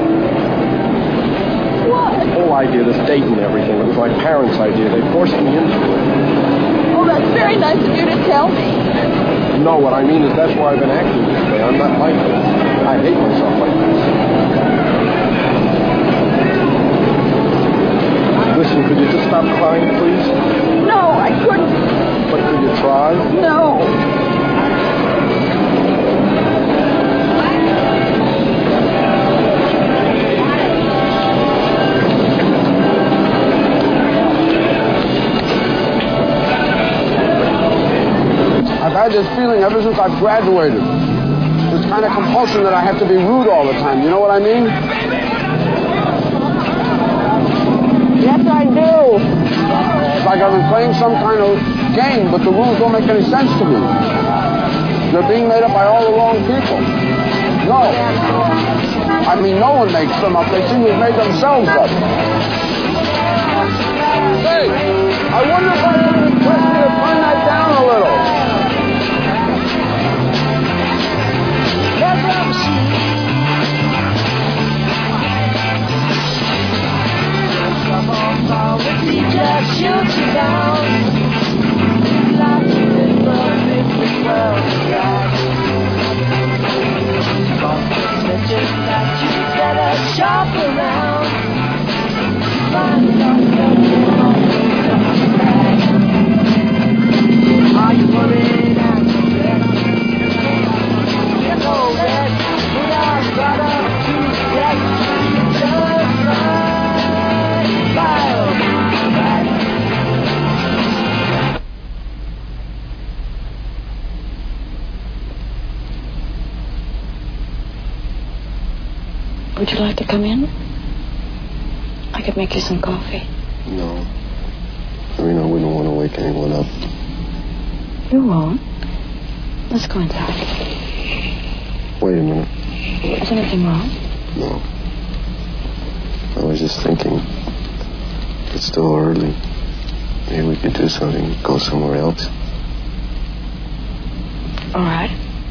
What? The whole idea, this date and everything, it was my parents' idea. They forced me into it. Oh, that's very nice of you to tell me. No, what I mean is that's why I've been acting this way. I'm not like this. I hate myself like this. Listen, could you just stop crying, please? No, I couldn't. But could you try? No. I've had this feeling ever since I've graduated. This kind of compulsion that I have to be rude all the time. You know what I mean? Yes, I do. It's like I've been playing some kind of game, but the rules don't make any sense to me. They're being made up by all the wrong people. No. I mean, no one makes them up. They seem to have made themselves up. Say, I wonder if I can request you to turn that down a little. Just shoot you down. Like you did love me well. Just that you better shop around. Find yourself are you worried and you know that we are better to get just right. Fire. Would you like to come in? I could make you some coffee. No. I mean, I wouldn't want to wake anyone up. You won't. Let's go inside. Wait a minute. Is anything wrong? No. I was just thinking. It's still early. Maybe we could do something. Go somewhere else. All right.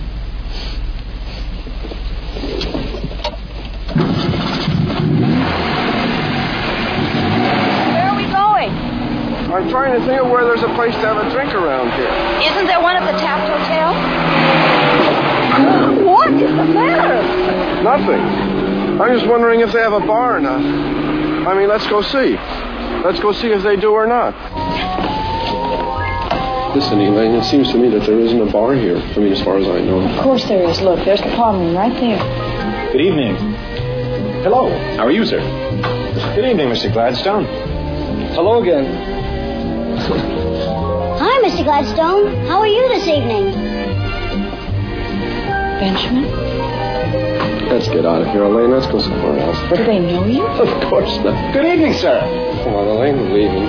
Where are we going? I'm trying to think of where there's a place to have a drink around here. Isn't there one at the Taft Hotel? What is the matter? Nothing. I'm just wondering if they have a bar or not. I mean, let's go see. Let's go see if they do or not. Listen, Elaine, it seems to me that there isn't a bar here. I mean, as far as I know. Of course there is. Look, there's the palm room right there. Good evening. Hello. How are you, sir? Good evening, Mister Gladstone. Hello again. Hi, Mister Gladstone. How are you this evening? Benjamin? Let's get out of here, Elaine. Let's go somewhere else. Do they know you? Of course not. Good evening, sir. Come on, Elaine, we're leaving.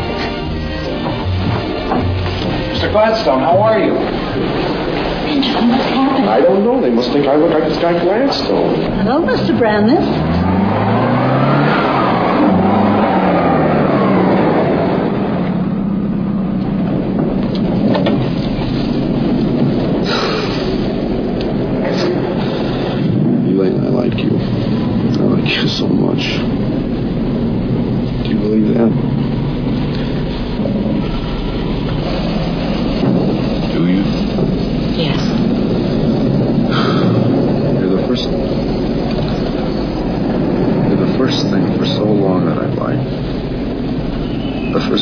Mister Gladstone, how are you? Benjamin, what's happened? I don't know. They must think I look like this guy Gladstone. Hello, Mister Brandis. Elaine, I like you. I like you so much.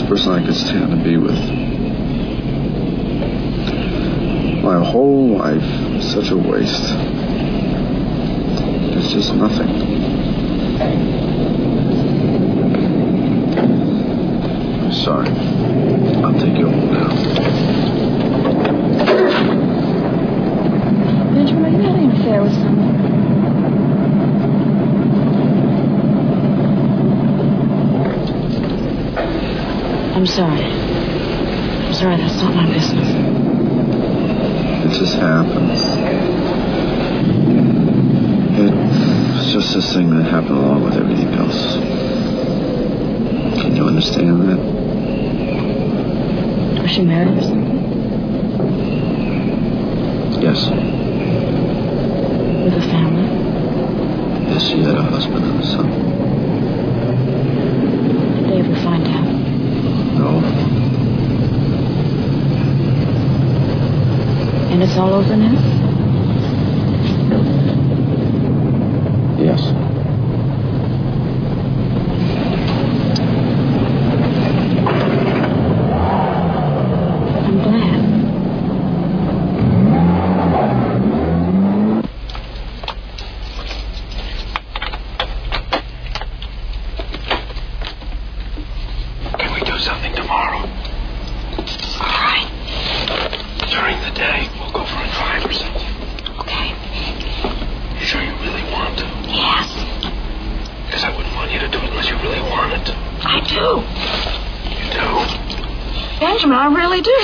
last person I could stand to be with. My whole life is such a waste. It's just nothing. I'm sorry. I'll take you home now. Benjamin, are you having an affair with someone? I'm sorry. I'm sorry, that's not my business. It just happens. It's just this thing that happened along with everything else. Can you understand that? Was she married or something? Yes. With a family? Yes, she had a husband and a son. Did they ever find out? No. And it's all over now? Yes. I'm glad. Can we do something tomorrow? All right. During the day, we'll go for a drive or something. Okay. You sure you really want to? Yes. Because I wouldn't want you to do it unless you really want it. I do. You do? Benjamin, I really do.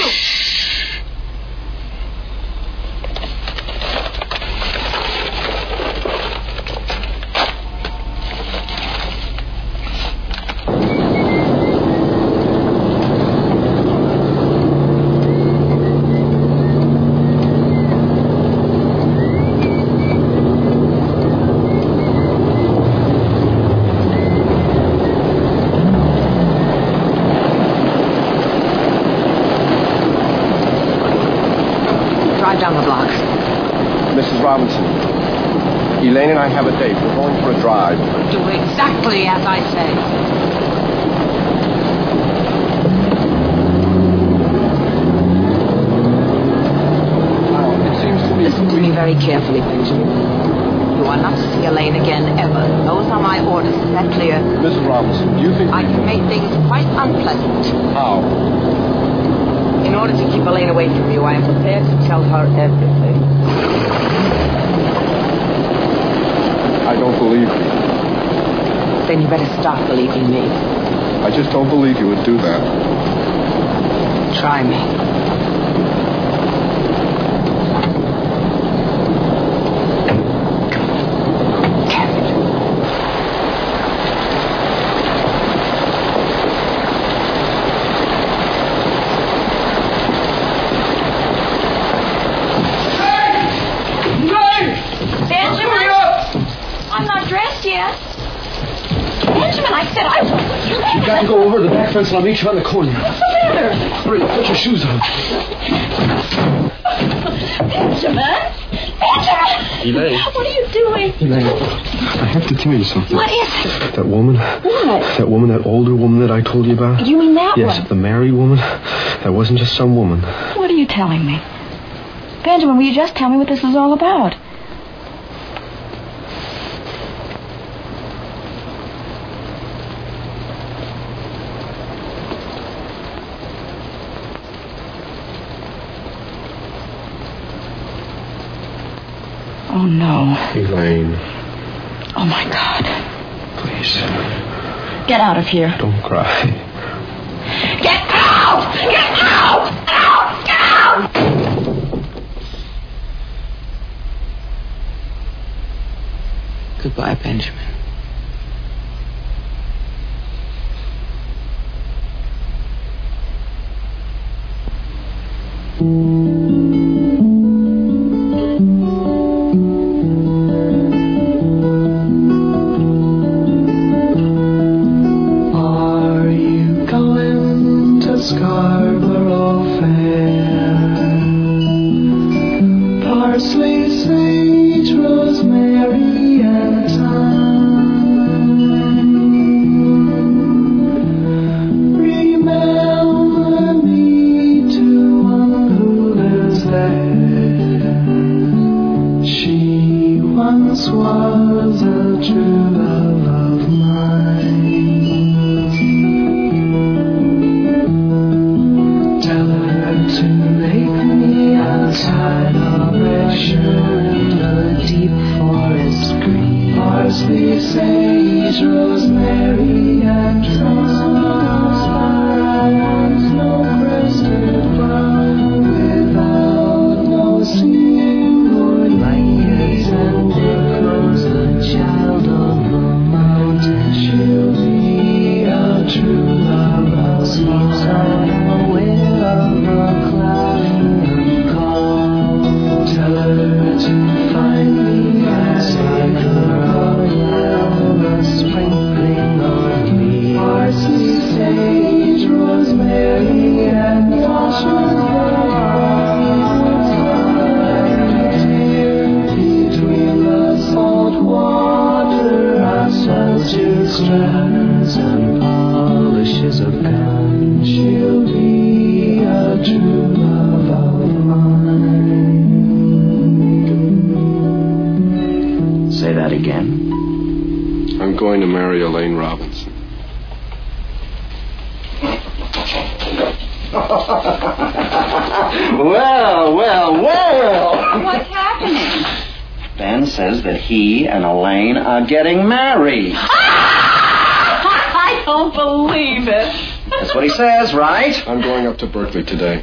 Down the block. Missus Robinson, Elaine and I have a date. We're going for a drive. Do exactly as I say. It seems to me... Listen to me very carefully, Benjamin. You are not to see Elaine again, ever. Those are my orders. Is that clear? Missus Robinson, do you think... I can make things quite unpleasant. How? In order to keep Elaine away from you, I am prepared to tell her everything. I don't believe you. Then you better start believing me. I just don't believe you would do that. Try me. You've got to go over the back fence and I'll meet you on the corner. What's the matter? Hurry, put your shoes on. Benjamin! Benjamin! Elaine. What are you doing? Elaine, I have to tell you something. What is it? That woman. What? That woman, that older woman that I told you about. You mean that yes, one? the married woman. That wasn't just some woman. What are you telling me? Benjamin, will you just tell me what this is all about? Oh, no. Elaine. Oh, my God. Please. Get out of here. Don't cry. Get out! Get out! Out! Get out! Goodbye, Benjamin. Scarborough Fair. Parsley, sage, rosemary, and thyme. Remember sage, rosemary, and thyme. I want no crested brown without no singing or blankets and pickles. The child of the mountain, she'll be a true love. Sweet time aware of the clouding call. Tell her to find me inside her well, a sprinkling of me. Parsley, sage, rosemary, and between the salt water, our soldier strands and polishes of gun. She'll be a true love of mine. Say that again. I'm going to marry Elaine Robinson. Well, well, well. What's happening? Ben says that he and Elaine are getting married. I don't believe it. That's what he says, right? I'm going up to Berkeley today.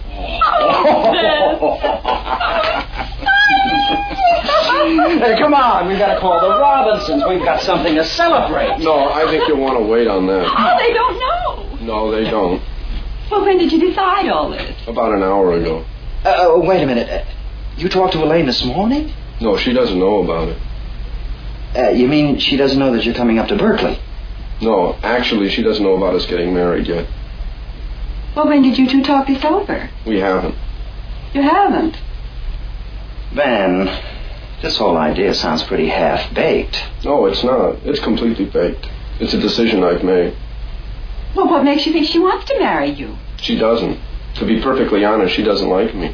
Hey, come on, we've got to call the Robinsons. We've got something to celebrate. No, I think you'll want to wait on that. Oh, they don't know. No, they don't. Well, when did you decide all this? About an hour ago. Uh, wait a minute. Uh, you talked to Elaine this morning? No, she doesn't know about it. Uh, you mean she doesn't know that you're coming up to Berkeley? No, actually, she doesn't know about us getting married yet. Well, when did you two talk this over? We haven't. You haven't? Ben, this whole idea sounds pretty half-baked. No, it's not. It's completely baked. It's a decision I've made. Well, what makes you think she wants to marry you? She doesn't. To be perfectly honest, she doesn't like me.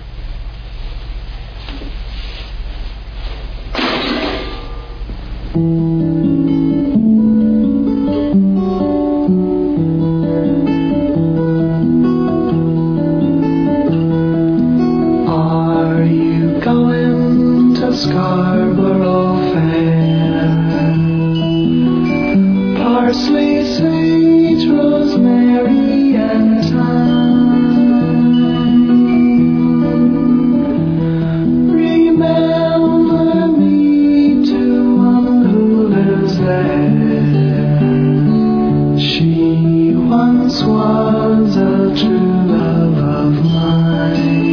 Are you going to Scarborough Fair? Parsley, sage, rosemary, and thyme. Remember me to one who lives there. She once was a true love of mine.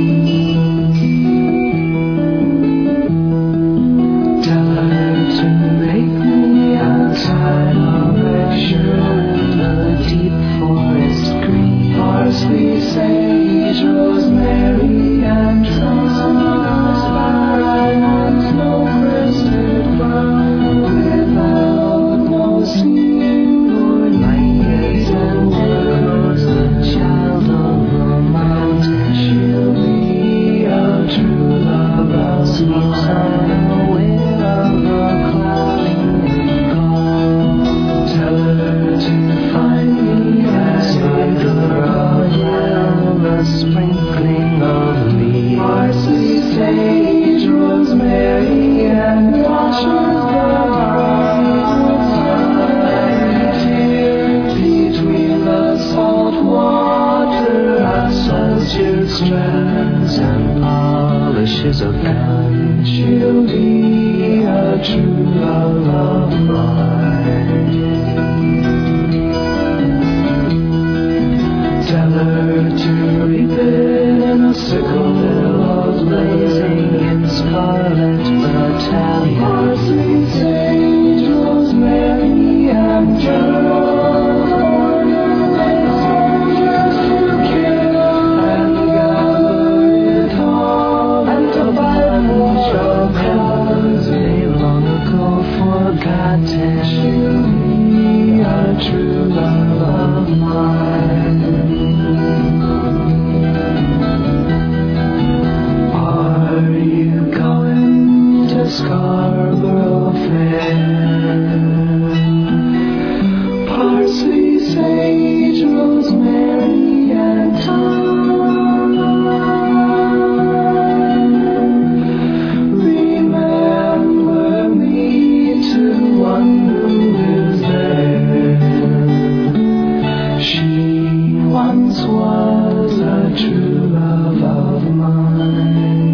Tell her to make me a title picture in the deep forest green. Parsley, sage, rosemary, and thyme. I want no crested brown without no singing or blankets and pillows. The child of the mountain, she'll be a true love of mine. Aware of the clouding call. Tell her to find me inside the royal, a sprinkling of me. Parsley, sage, rosemary, and between the salt water, our soldier strands and polishes of gun. She'll be a true love of mine. Tell her to reap it in a sickle billows blazing in scarlet battalion. Parsley, sage, rosemary, and thyme. Forgotten, she'll be a true love of mine. once was a true love of mine.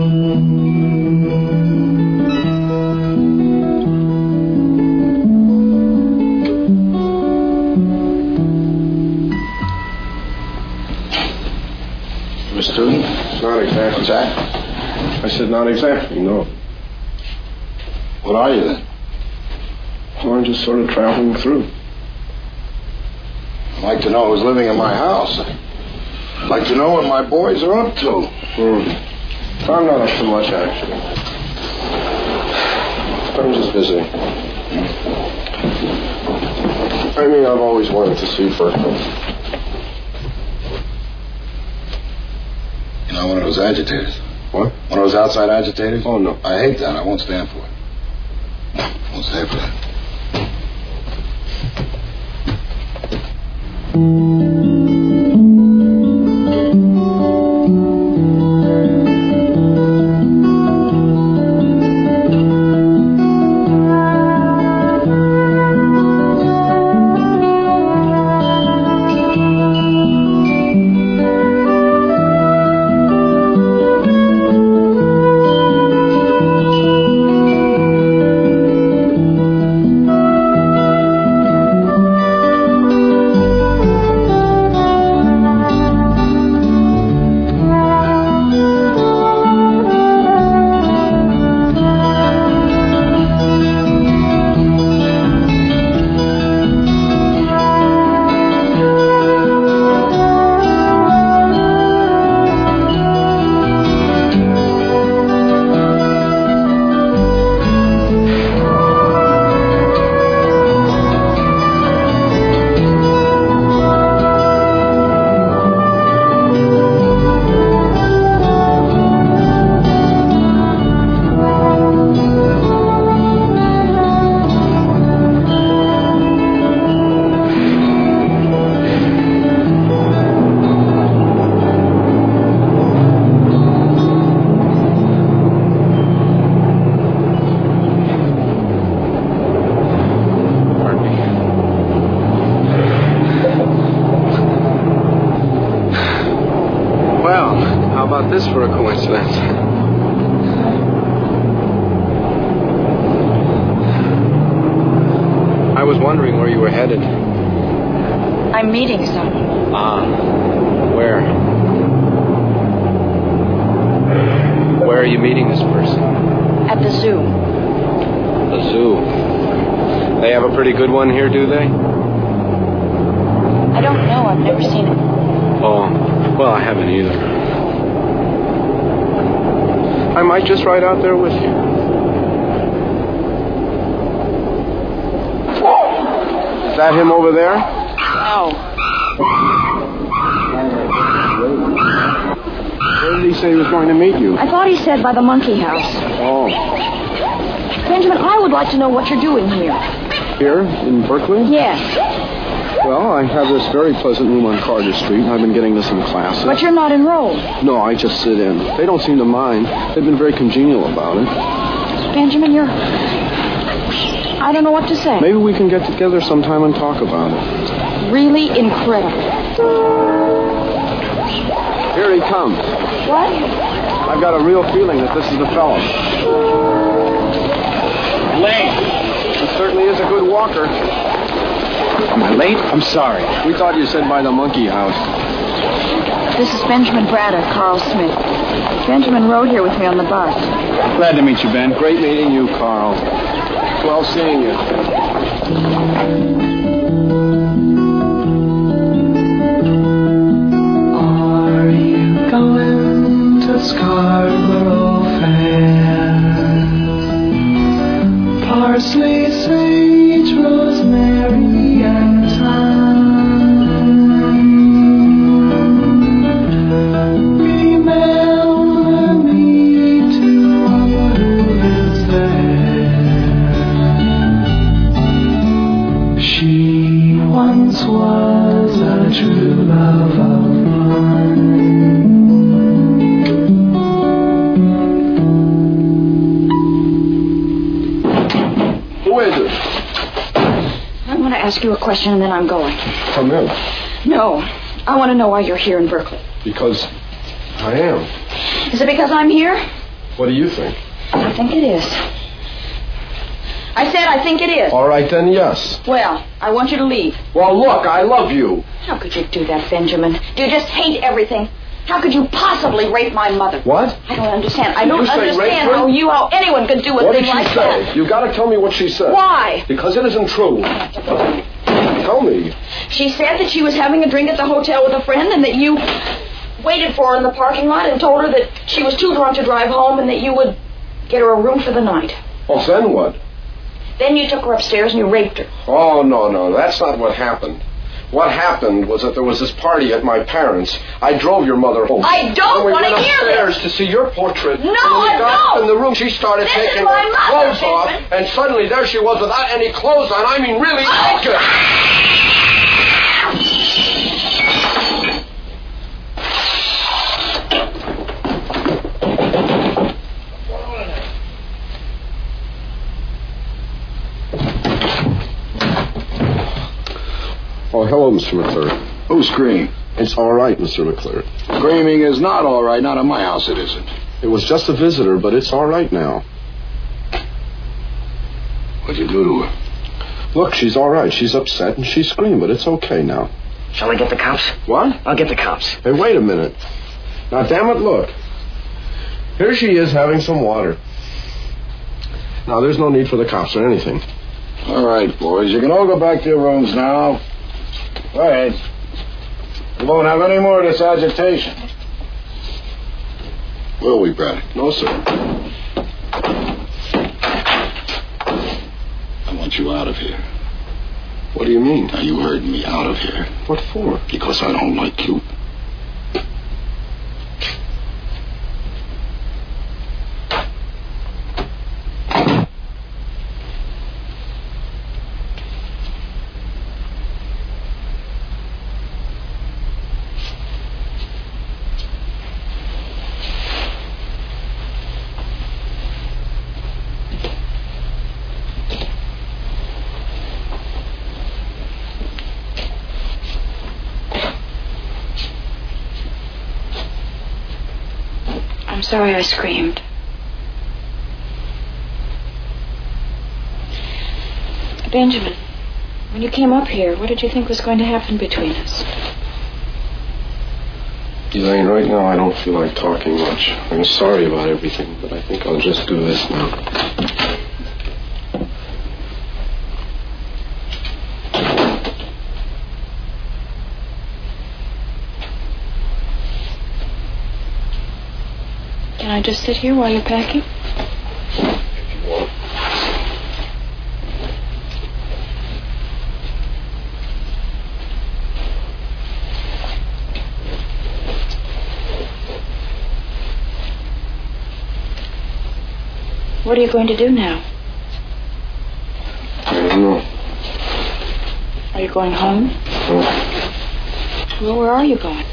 A student? Not exactly. What's that? I said not exactly, no. What are you then? Well, I'm just sort of traveling through. I'd like to know who's living in my house. I'd like to know what my boys are up to. Hmm. I'm not up to much, actually. I'm just visiting. I mean, I've always wanted to see Berkeley. You know, one of those agitators. What? One of those outside agitators? Oh, no. I hate that. I won't stand for it. I won't stand for that. This for a coincidence. I was wondering where you were headed. I'm meeting someone. Ah, where? Where are you meeting this person? At the zoo. The zoo. They have a pretty good one here, do they? I don't know. I've never seen it. Oh, well, I haven't either. I might just ride out there with you. Is that him over there? No. Where did he say he was going to meet you? I thought he said by the monkey house. Oh. Benjamin, I would like to know what you're doing here. Here? In Berkeley? Yes. Well, I have this very pleasant room on Carter Street. I've been getting to some classes. But you're not enrolled. No, I just sit in. They don't seem to mind. They've been very congenial about it. Benjamin, you're... I don't know what to say. Maybe we can get together sometime and talk about it. Really incredible. Here he comes. What? I've got a real feeling that this is the fellow. Lane! He certainly is a good walker. Am I late? I'm sorry. We thought you said by the monkey house. This is Benjamin Braddock, Carl Smith. Benjamin rode here with me on the bus. Glad to meet you, Ben. Great meeting you, Carl. Well seeing you. Are you going to Scarborough Fair? Parsley, sage, rosemary, and thyme. Remember me to one who is there. She once was a true love of ask you a question and then I'm going. From him? No. I want to know why you're here in Berkeley. Because I am. Is it because I'm here? What do you think? I think it is. I said I think it is. All right, then, yes. Well, I want you to leave. Well, look, I love you. How could you do that, Benjamin? Do you just hate everything? How could you possibly rape my mother? What? I don't understand. I Did don't you say rape understand her? how you, how anyone could do a What thing did she like say? that. You got to tell me what she said. Why? Because it isn't true. Tell me. She said that she was having a drink at the hotel with a friend and that you waited for her in the parking lot and told her that she was too drunk to drive home and that you would get her a room for the night. Well, then what? Then you took her upstairs and you raped her. Oh, no, no, that's not what happened. What happened was that there was this party at my parents'. I drove your mother home. I don't we want to went hear upstairs this. to see your portrait. No, and when I we got don't. in the room, she started This taking is my her mother, clothes off, Benjamin. and suddenly there she was without any clothes on. I mean, really naked. Oh, hello, Mister McClure. Who screamed? It's all right, Mister McClure. Screaming is not all right. Not at my house, it isn't. It was just a visitor, but it's all right now. What'd you do to her? Look, she's all right. She's upset and she screamed, but it's okay now. Shall I get the cops? What? I'll get the cops. Hey, wait a minute. Now, damn it, look. Here she is having some water. Now, there's no need for the cops or anything. All right, boys. You can all go back to your rooms now. Go ahead. We won't have any more of this agitation. Will we, Brad? No, sir. I want you out of here. What do you mean? Now, you heard me. Out of here. What for? Because I don't like you. I'm sorry I screamed. Benjamin, when you came up here, what did you think was going to happen between us? Elaine, right now I don't feel like talking much. I'm sorry about everything, but I think I'll just do this now. Can I just sit here while you're packing? If you want. What are you going to do now? I don't know. Are you going home? No. Well, where are you going?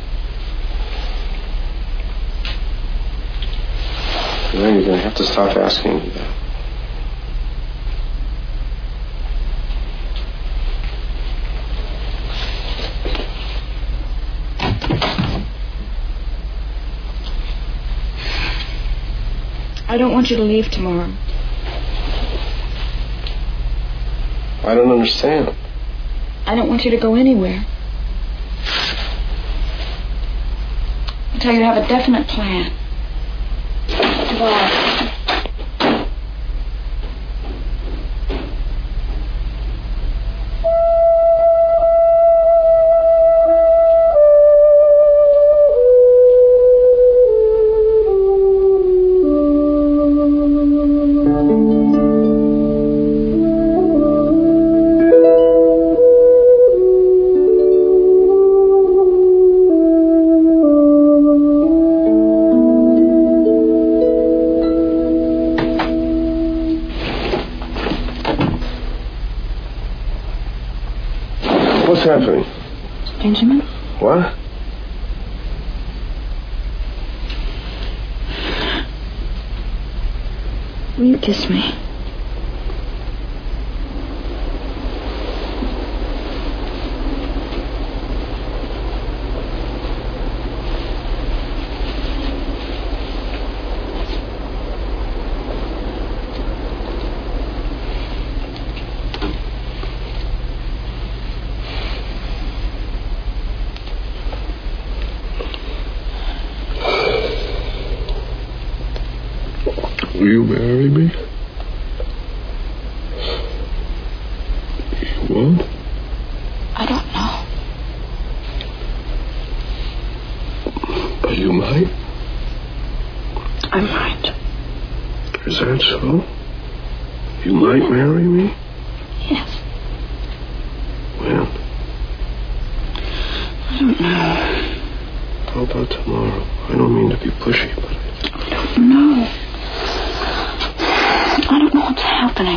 Elaine, you're going to have to stop asking me that. I don't want you to leave tomorrow. I don't understand. I don't want you to go anywhere. Until you have a definite plan. Goodbye. What's happening? Benjamin? What? Will you kiss me? Will you marry me? You won't? I don't know. But you might? I might. Is that so? You might marry me? Yes. When? I don't know. How about tomorrow? I don't mean to be pushy, but I don't know. I don't know what's happening.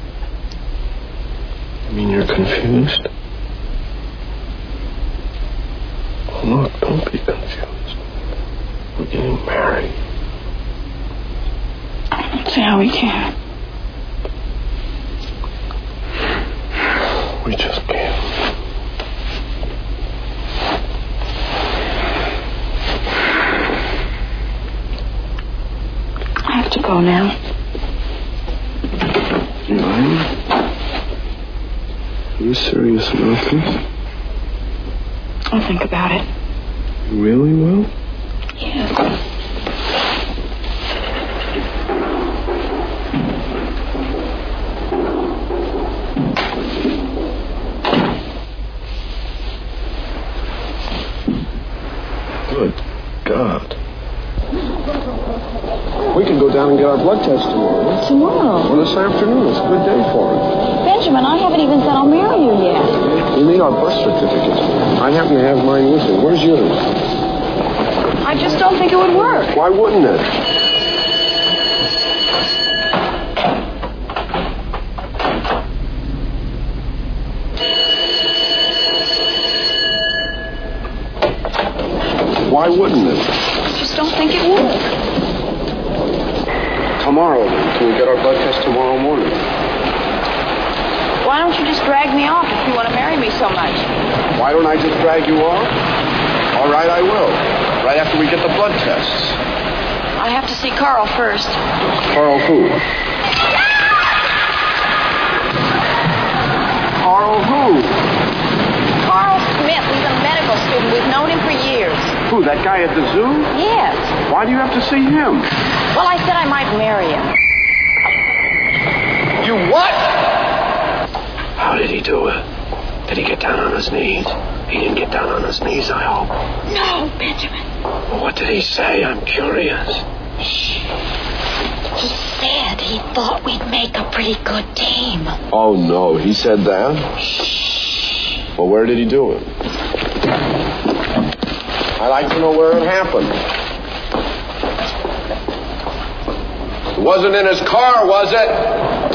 I mean, you're confused? Well, look, don't be confused. We're getting married. I don't see how we can. We just can't. I have to go now. Nine? Are you serious about this? I'll think about it. You really will? Yes. Good God. We can go down and get our blood test tomorrow. Tomorrow? Well, this afternoon. It's a good day for it. Benjamin, I haven't even said I'll marry you yet. You need our birth certificates. I happen to have mine with me. Where's yours? I just don't think it would work. Why wouldn't it? Why wouldn't it? I just don't think it would. Tomorrow, then. Can we get our blood test tomorrow morning? Why don't you just drag me off if you want to marry me so much? Why don't I just drag you off? All right, I will. Right after we get the blood tests. I have to see Carl first. Carl who? Carl who? Carl Smith. He's a medical student. We've known him for years. Who, that guy at the zoo? Yes. Why do you have to see him? Well, I said I might marry him. You what? How did he do it? Did he get down on his knees? He didn't get down on his knees, I hope. No, Benjamin. Well, what did he say? I'm curious. He said he thought we'd make a pretty good team. Oh, no. He said that? Well, where did he do it? I'd like to know where it happened. It wasn't in his car, was it?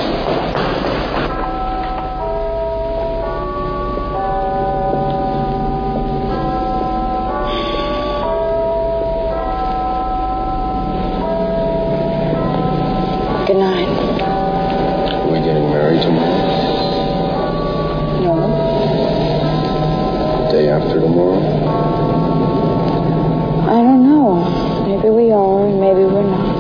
Good night. Are we getting married tomorrow? No. The day after tomorrow? I don't know. Maybe we are, and maybe we're not.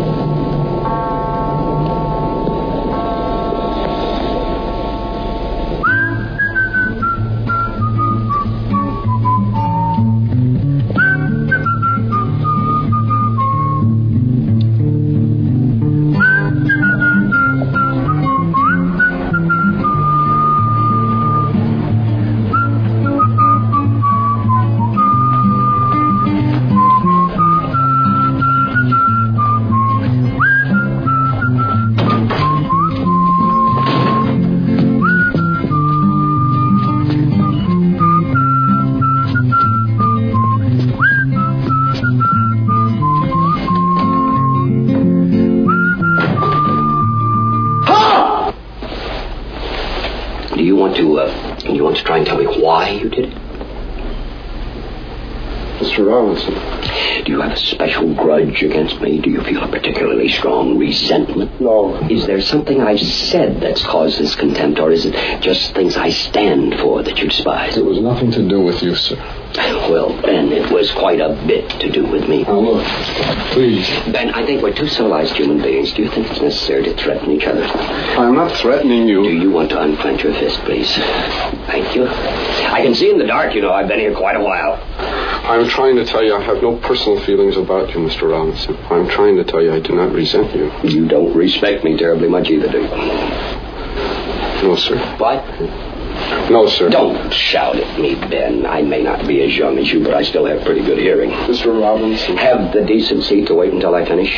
Try and tell me why you did it? Mister Robinson. Do you have a special grudge against me? Do you feel a particularly strong resentment? No. Is there something I've said that's caused this contempt, or is it just things I stand for that you despise? It was nothing to do with you, sir. Well, Ben, it was quite a bit to do with me. Now, look, please. Ben, I think we're two civilized human beings. Do you think it's necessary to threaten each other? I'm not threatening you. Do you want to unclench your fist, please? Thank you. I can see in the dark, you know. I've been here quite a while. I'm trying to tell you I have no personal feelings about you, Mister Robinson. I'm trying to tell you I do not resent you. You don't respect me terribly much either, do you? No, sir. What? No, sir. Don't shout at me, Ben. I may not be as young as you, but I still have pretty good hearing. Mister Robinson. Have the decency to wait until I finish.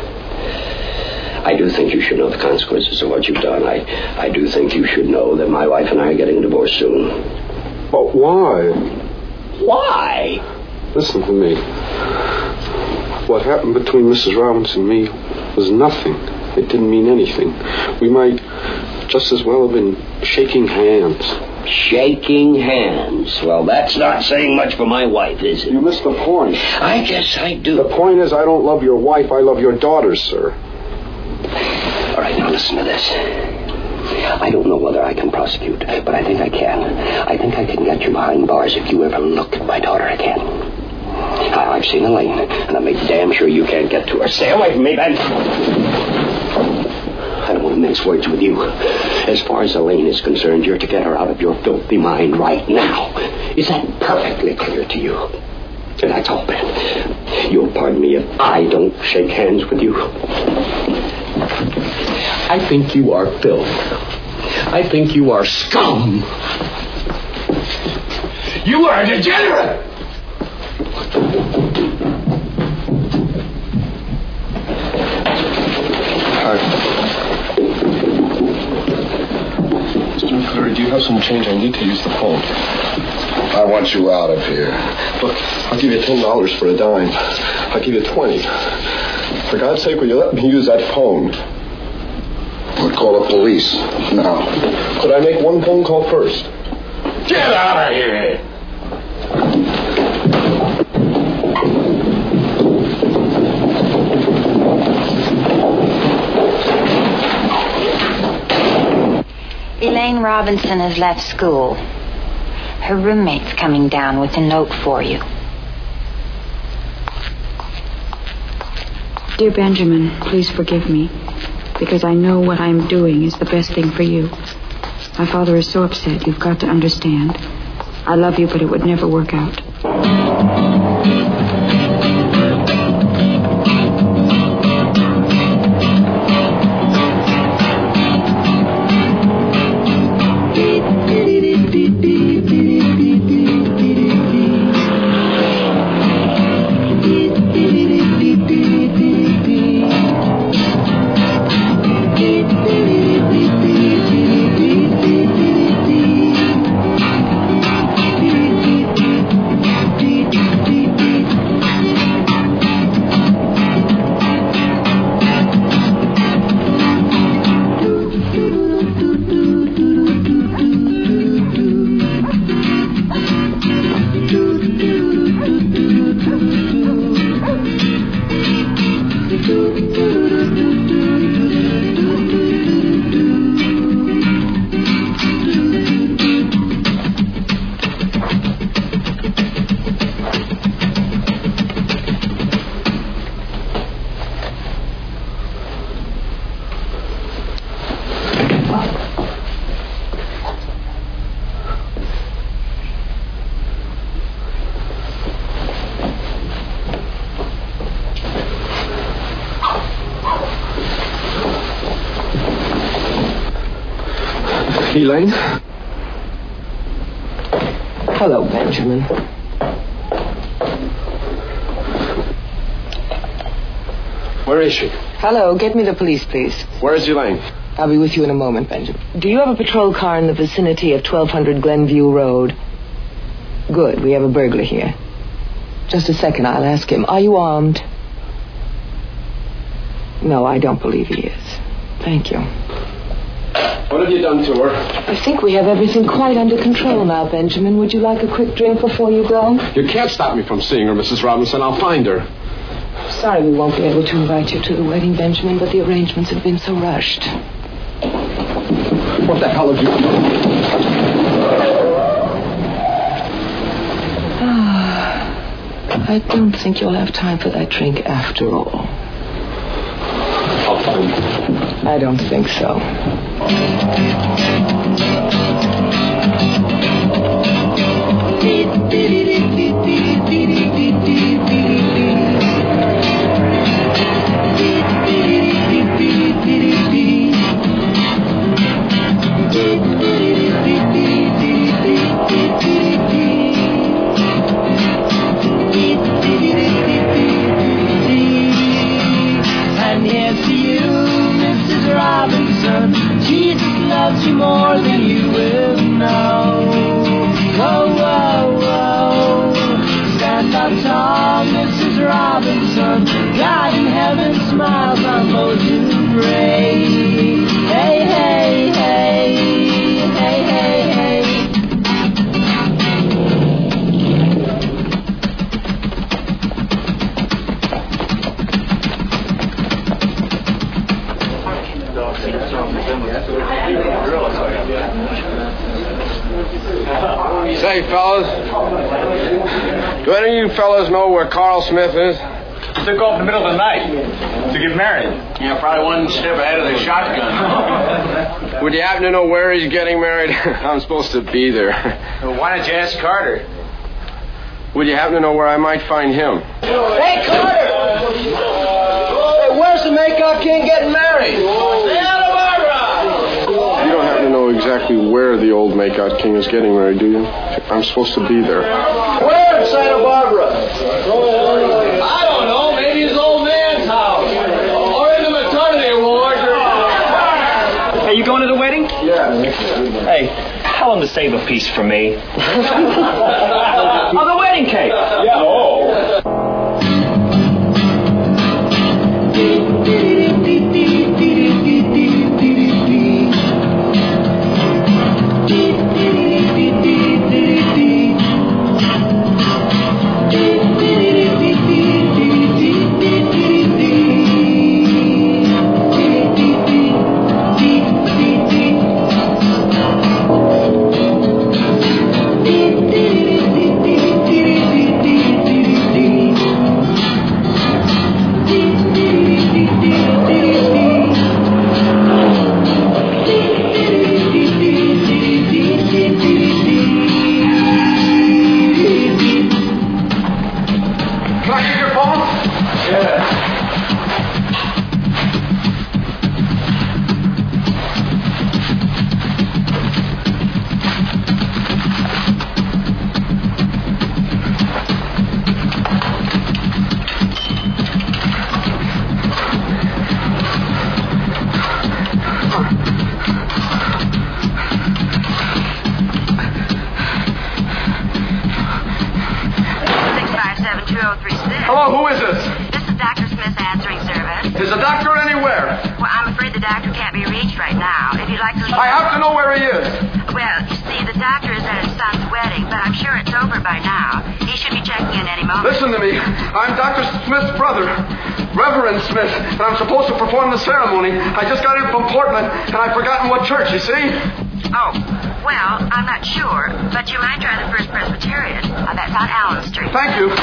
I do think you should know the consequences of what you've done. I, I do think you should know that my wife and I are getting divorced soon. But why? Why? Listen to me. What happened between Missus Robinson and me was nothing. It didn't mean anything. We might just as well have been shaking hands. Shaking hands? Well, that's not saying much for my wife, is it? You missed the point. I guess I do. The point is I don't love your wife. I love your daughters, sir. All right, now listen to this. I don't know whether I can prosecute, but I think I can. I think I can get you behind bars if you ever look at my daughter again. I, I've seen Elaine, and I make damn sure you can't get to her. Stay away from me, Ben. I don't want to mince words with you. As far as Elaine is concerned, you're to get her out of your filthy mind right now. Is that perfectly clear to you? And that's all, Ben. You'll pardon me if I don't shake hands with you. I think you are filth. I think you are scum. You are a degenerate. Hi. Mister McClure, do you have some change? I need to use the phone. I want you out of here. Look, I'll give you ten dollars for a dime. I'll give you twenty. For God's sake, will you let me use that phone? We'll call the police now. Could I make one phone call first? Get out of here! Elaine Robinson has left school. Her roommate's coming down with a note for you. Dear Benjamin, please forgive me, because I know what I'm doing is the best thing for you. My father is so upset. You've got to understand. I love you, but it would never work out. Elaine? Hello, Benjamin. Where is she? Hello, get me the police, please. Where is Elaine? I'll be with you in a moment, Benjamin. Do you have a patrol car in the vicinity of twelve hundred Glenview Road? Good, we have a burglar here. Just a second, I'll ask him. Are you armed? No, I don't believe he is. Thank you. What have you done to her? I think we have everything quite under control now, Benjamin. Would you like a quick drink before you go? You can't stop me from seeing her, Missus Robinson. I'll find her. Sorry we won't be able to invite you to the wedding, Benjamin, but the arrangements have been so rushed. What the hell have you done? I don't think you'll have time for that drink after all. I'll find her. I don't think so. Do any of you fellas know where Carl Smith is? He took off in the middle of the night to get married. Yeah, probably one step ahead of the shotgun. Would you happen to know where he's getting married? I'm supposed to be there. Well, why don't you ask Carter? Would you happen to know where I might find him? Hey, Carter! Hey, where's the Makeup King getting married? Santa Barbara! You don't happen to know exactly where the old Makeout King is getting married, do you? I'm supposed to be there. Where in Santa Barbara? I don't know. Maybe his old man's house. Or in the maternity ward. Hey, you going to the wedding? Yeah. Hey, tell him to save a piece for me. Oh, the wedding cake. Yeah. Oh. Hello, who is this? This is Doctor Smith's answering service. Is the doctor anywhere? Well, I'm afraid the doctor can't be reached right now. If you'd like to leave... I have to know where he is. Well, you see, the doctor is at his son's wedding, but I'm sure it's over by now. He should be checking in any moment. Listen to me. I'm Doctor Smith's brother, Reverend Smith, and I'm supposed to perform the ceremony. I just got in from Portland, and I've forgotten what church, you see? Oh, well, I'm not sure, but you might try the First Presbyterian. Uh, that's on Allen Street. Thank you.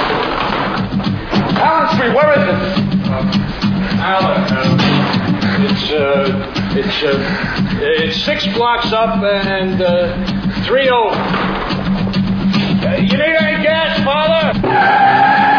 Allen Street, where is it? Uh, Allen, uh, it's, uh, it's, uh, it's six blocks up and, uh, three over. Uh, you need any gas, Father?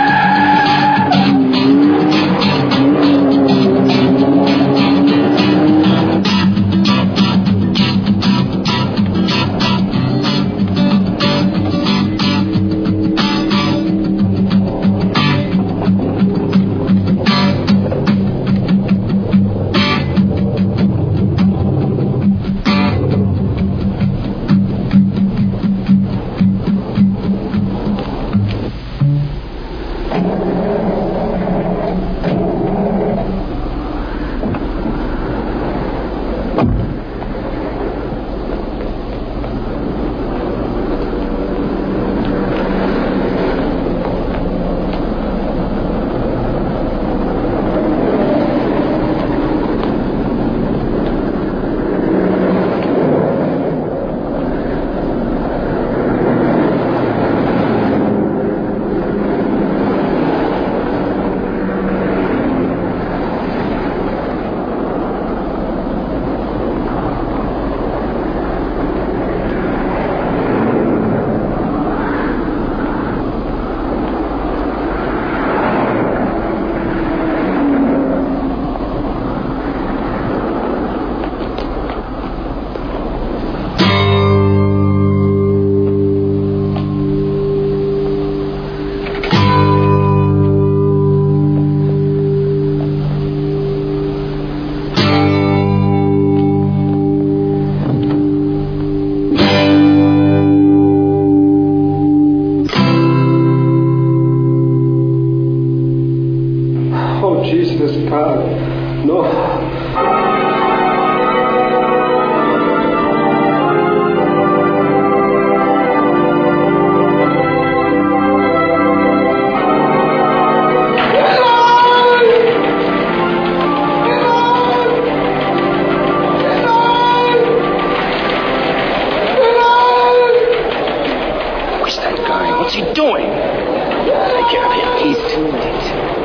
What's he doing? Take care of him. He's too late.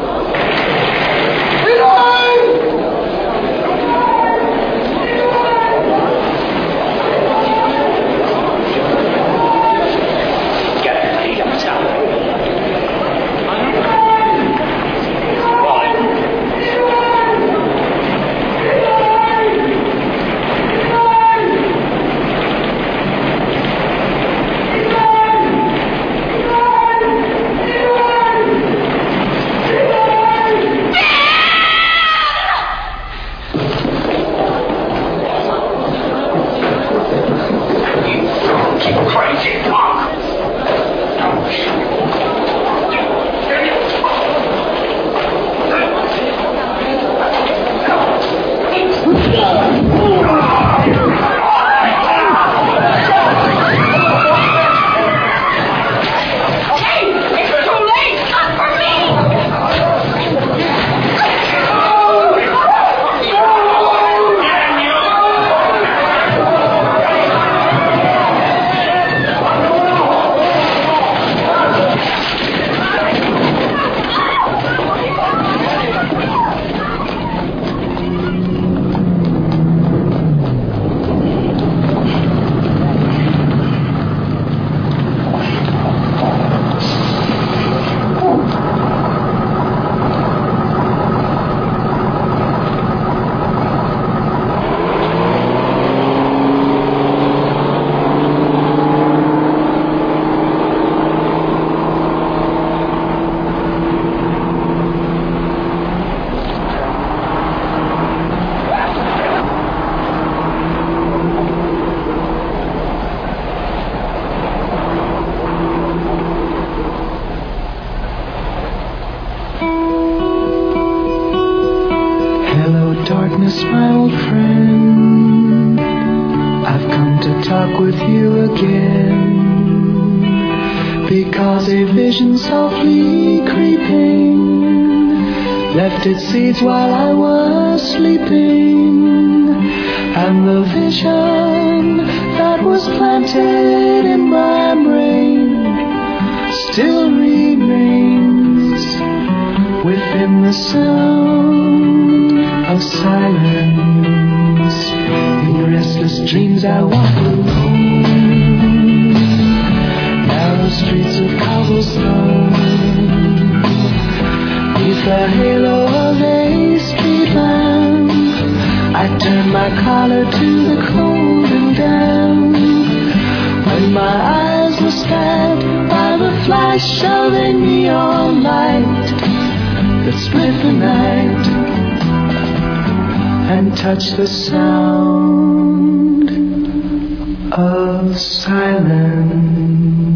Get him. He got stop. darkness, my old friend. I've come to talk with you again, because a vision softly creeping left its seeds while I was sleeping, and the vision that was planted in my brain still remains within the sound of silence. In restless dreams I walk alone, narrow streets of cobblestone, beneath the halo of a street lamp. I turn my collar to the cold and damp, when my eyes were stabbed by the flash of a neon light that split the night and touched the sound of silence.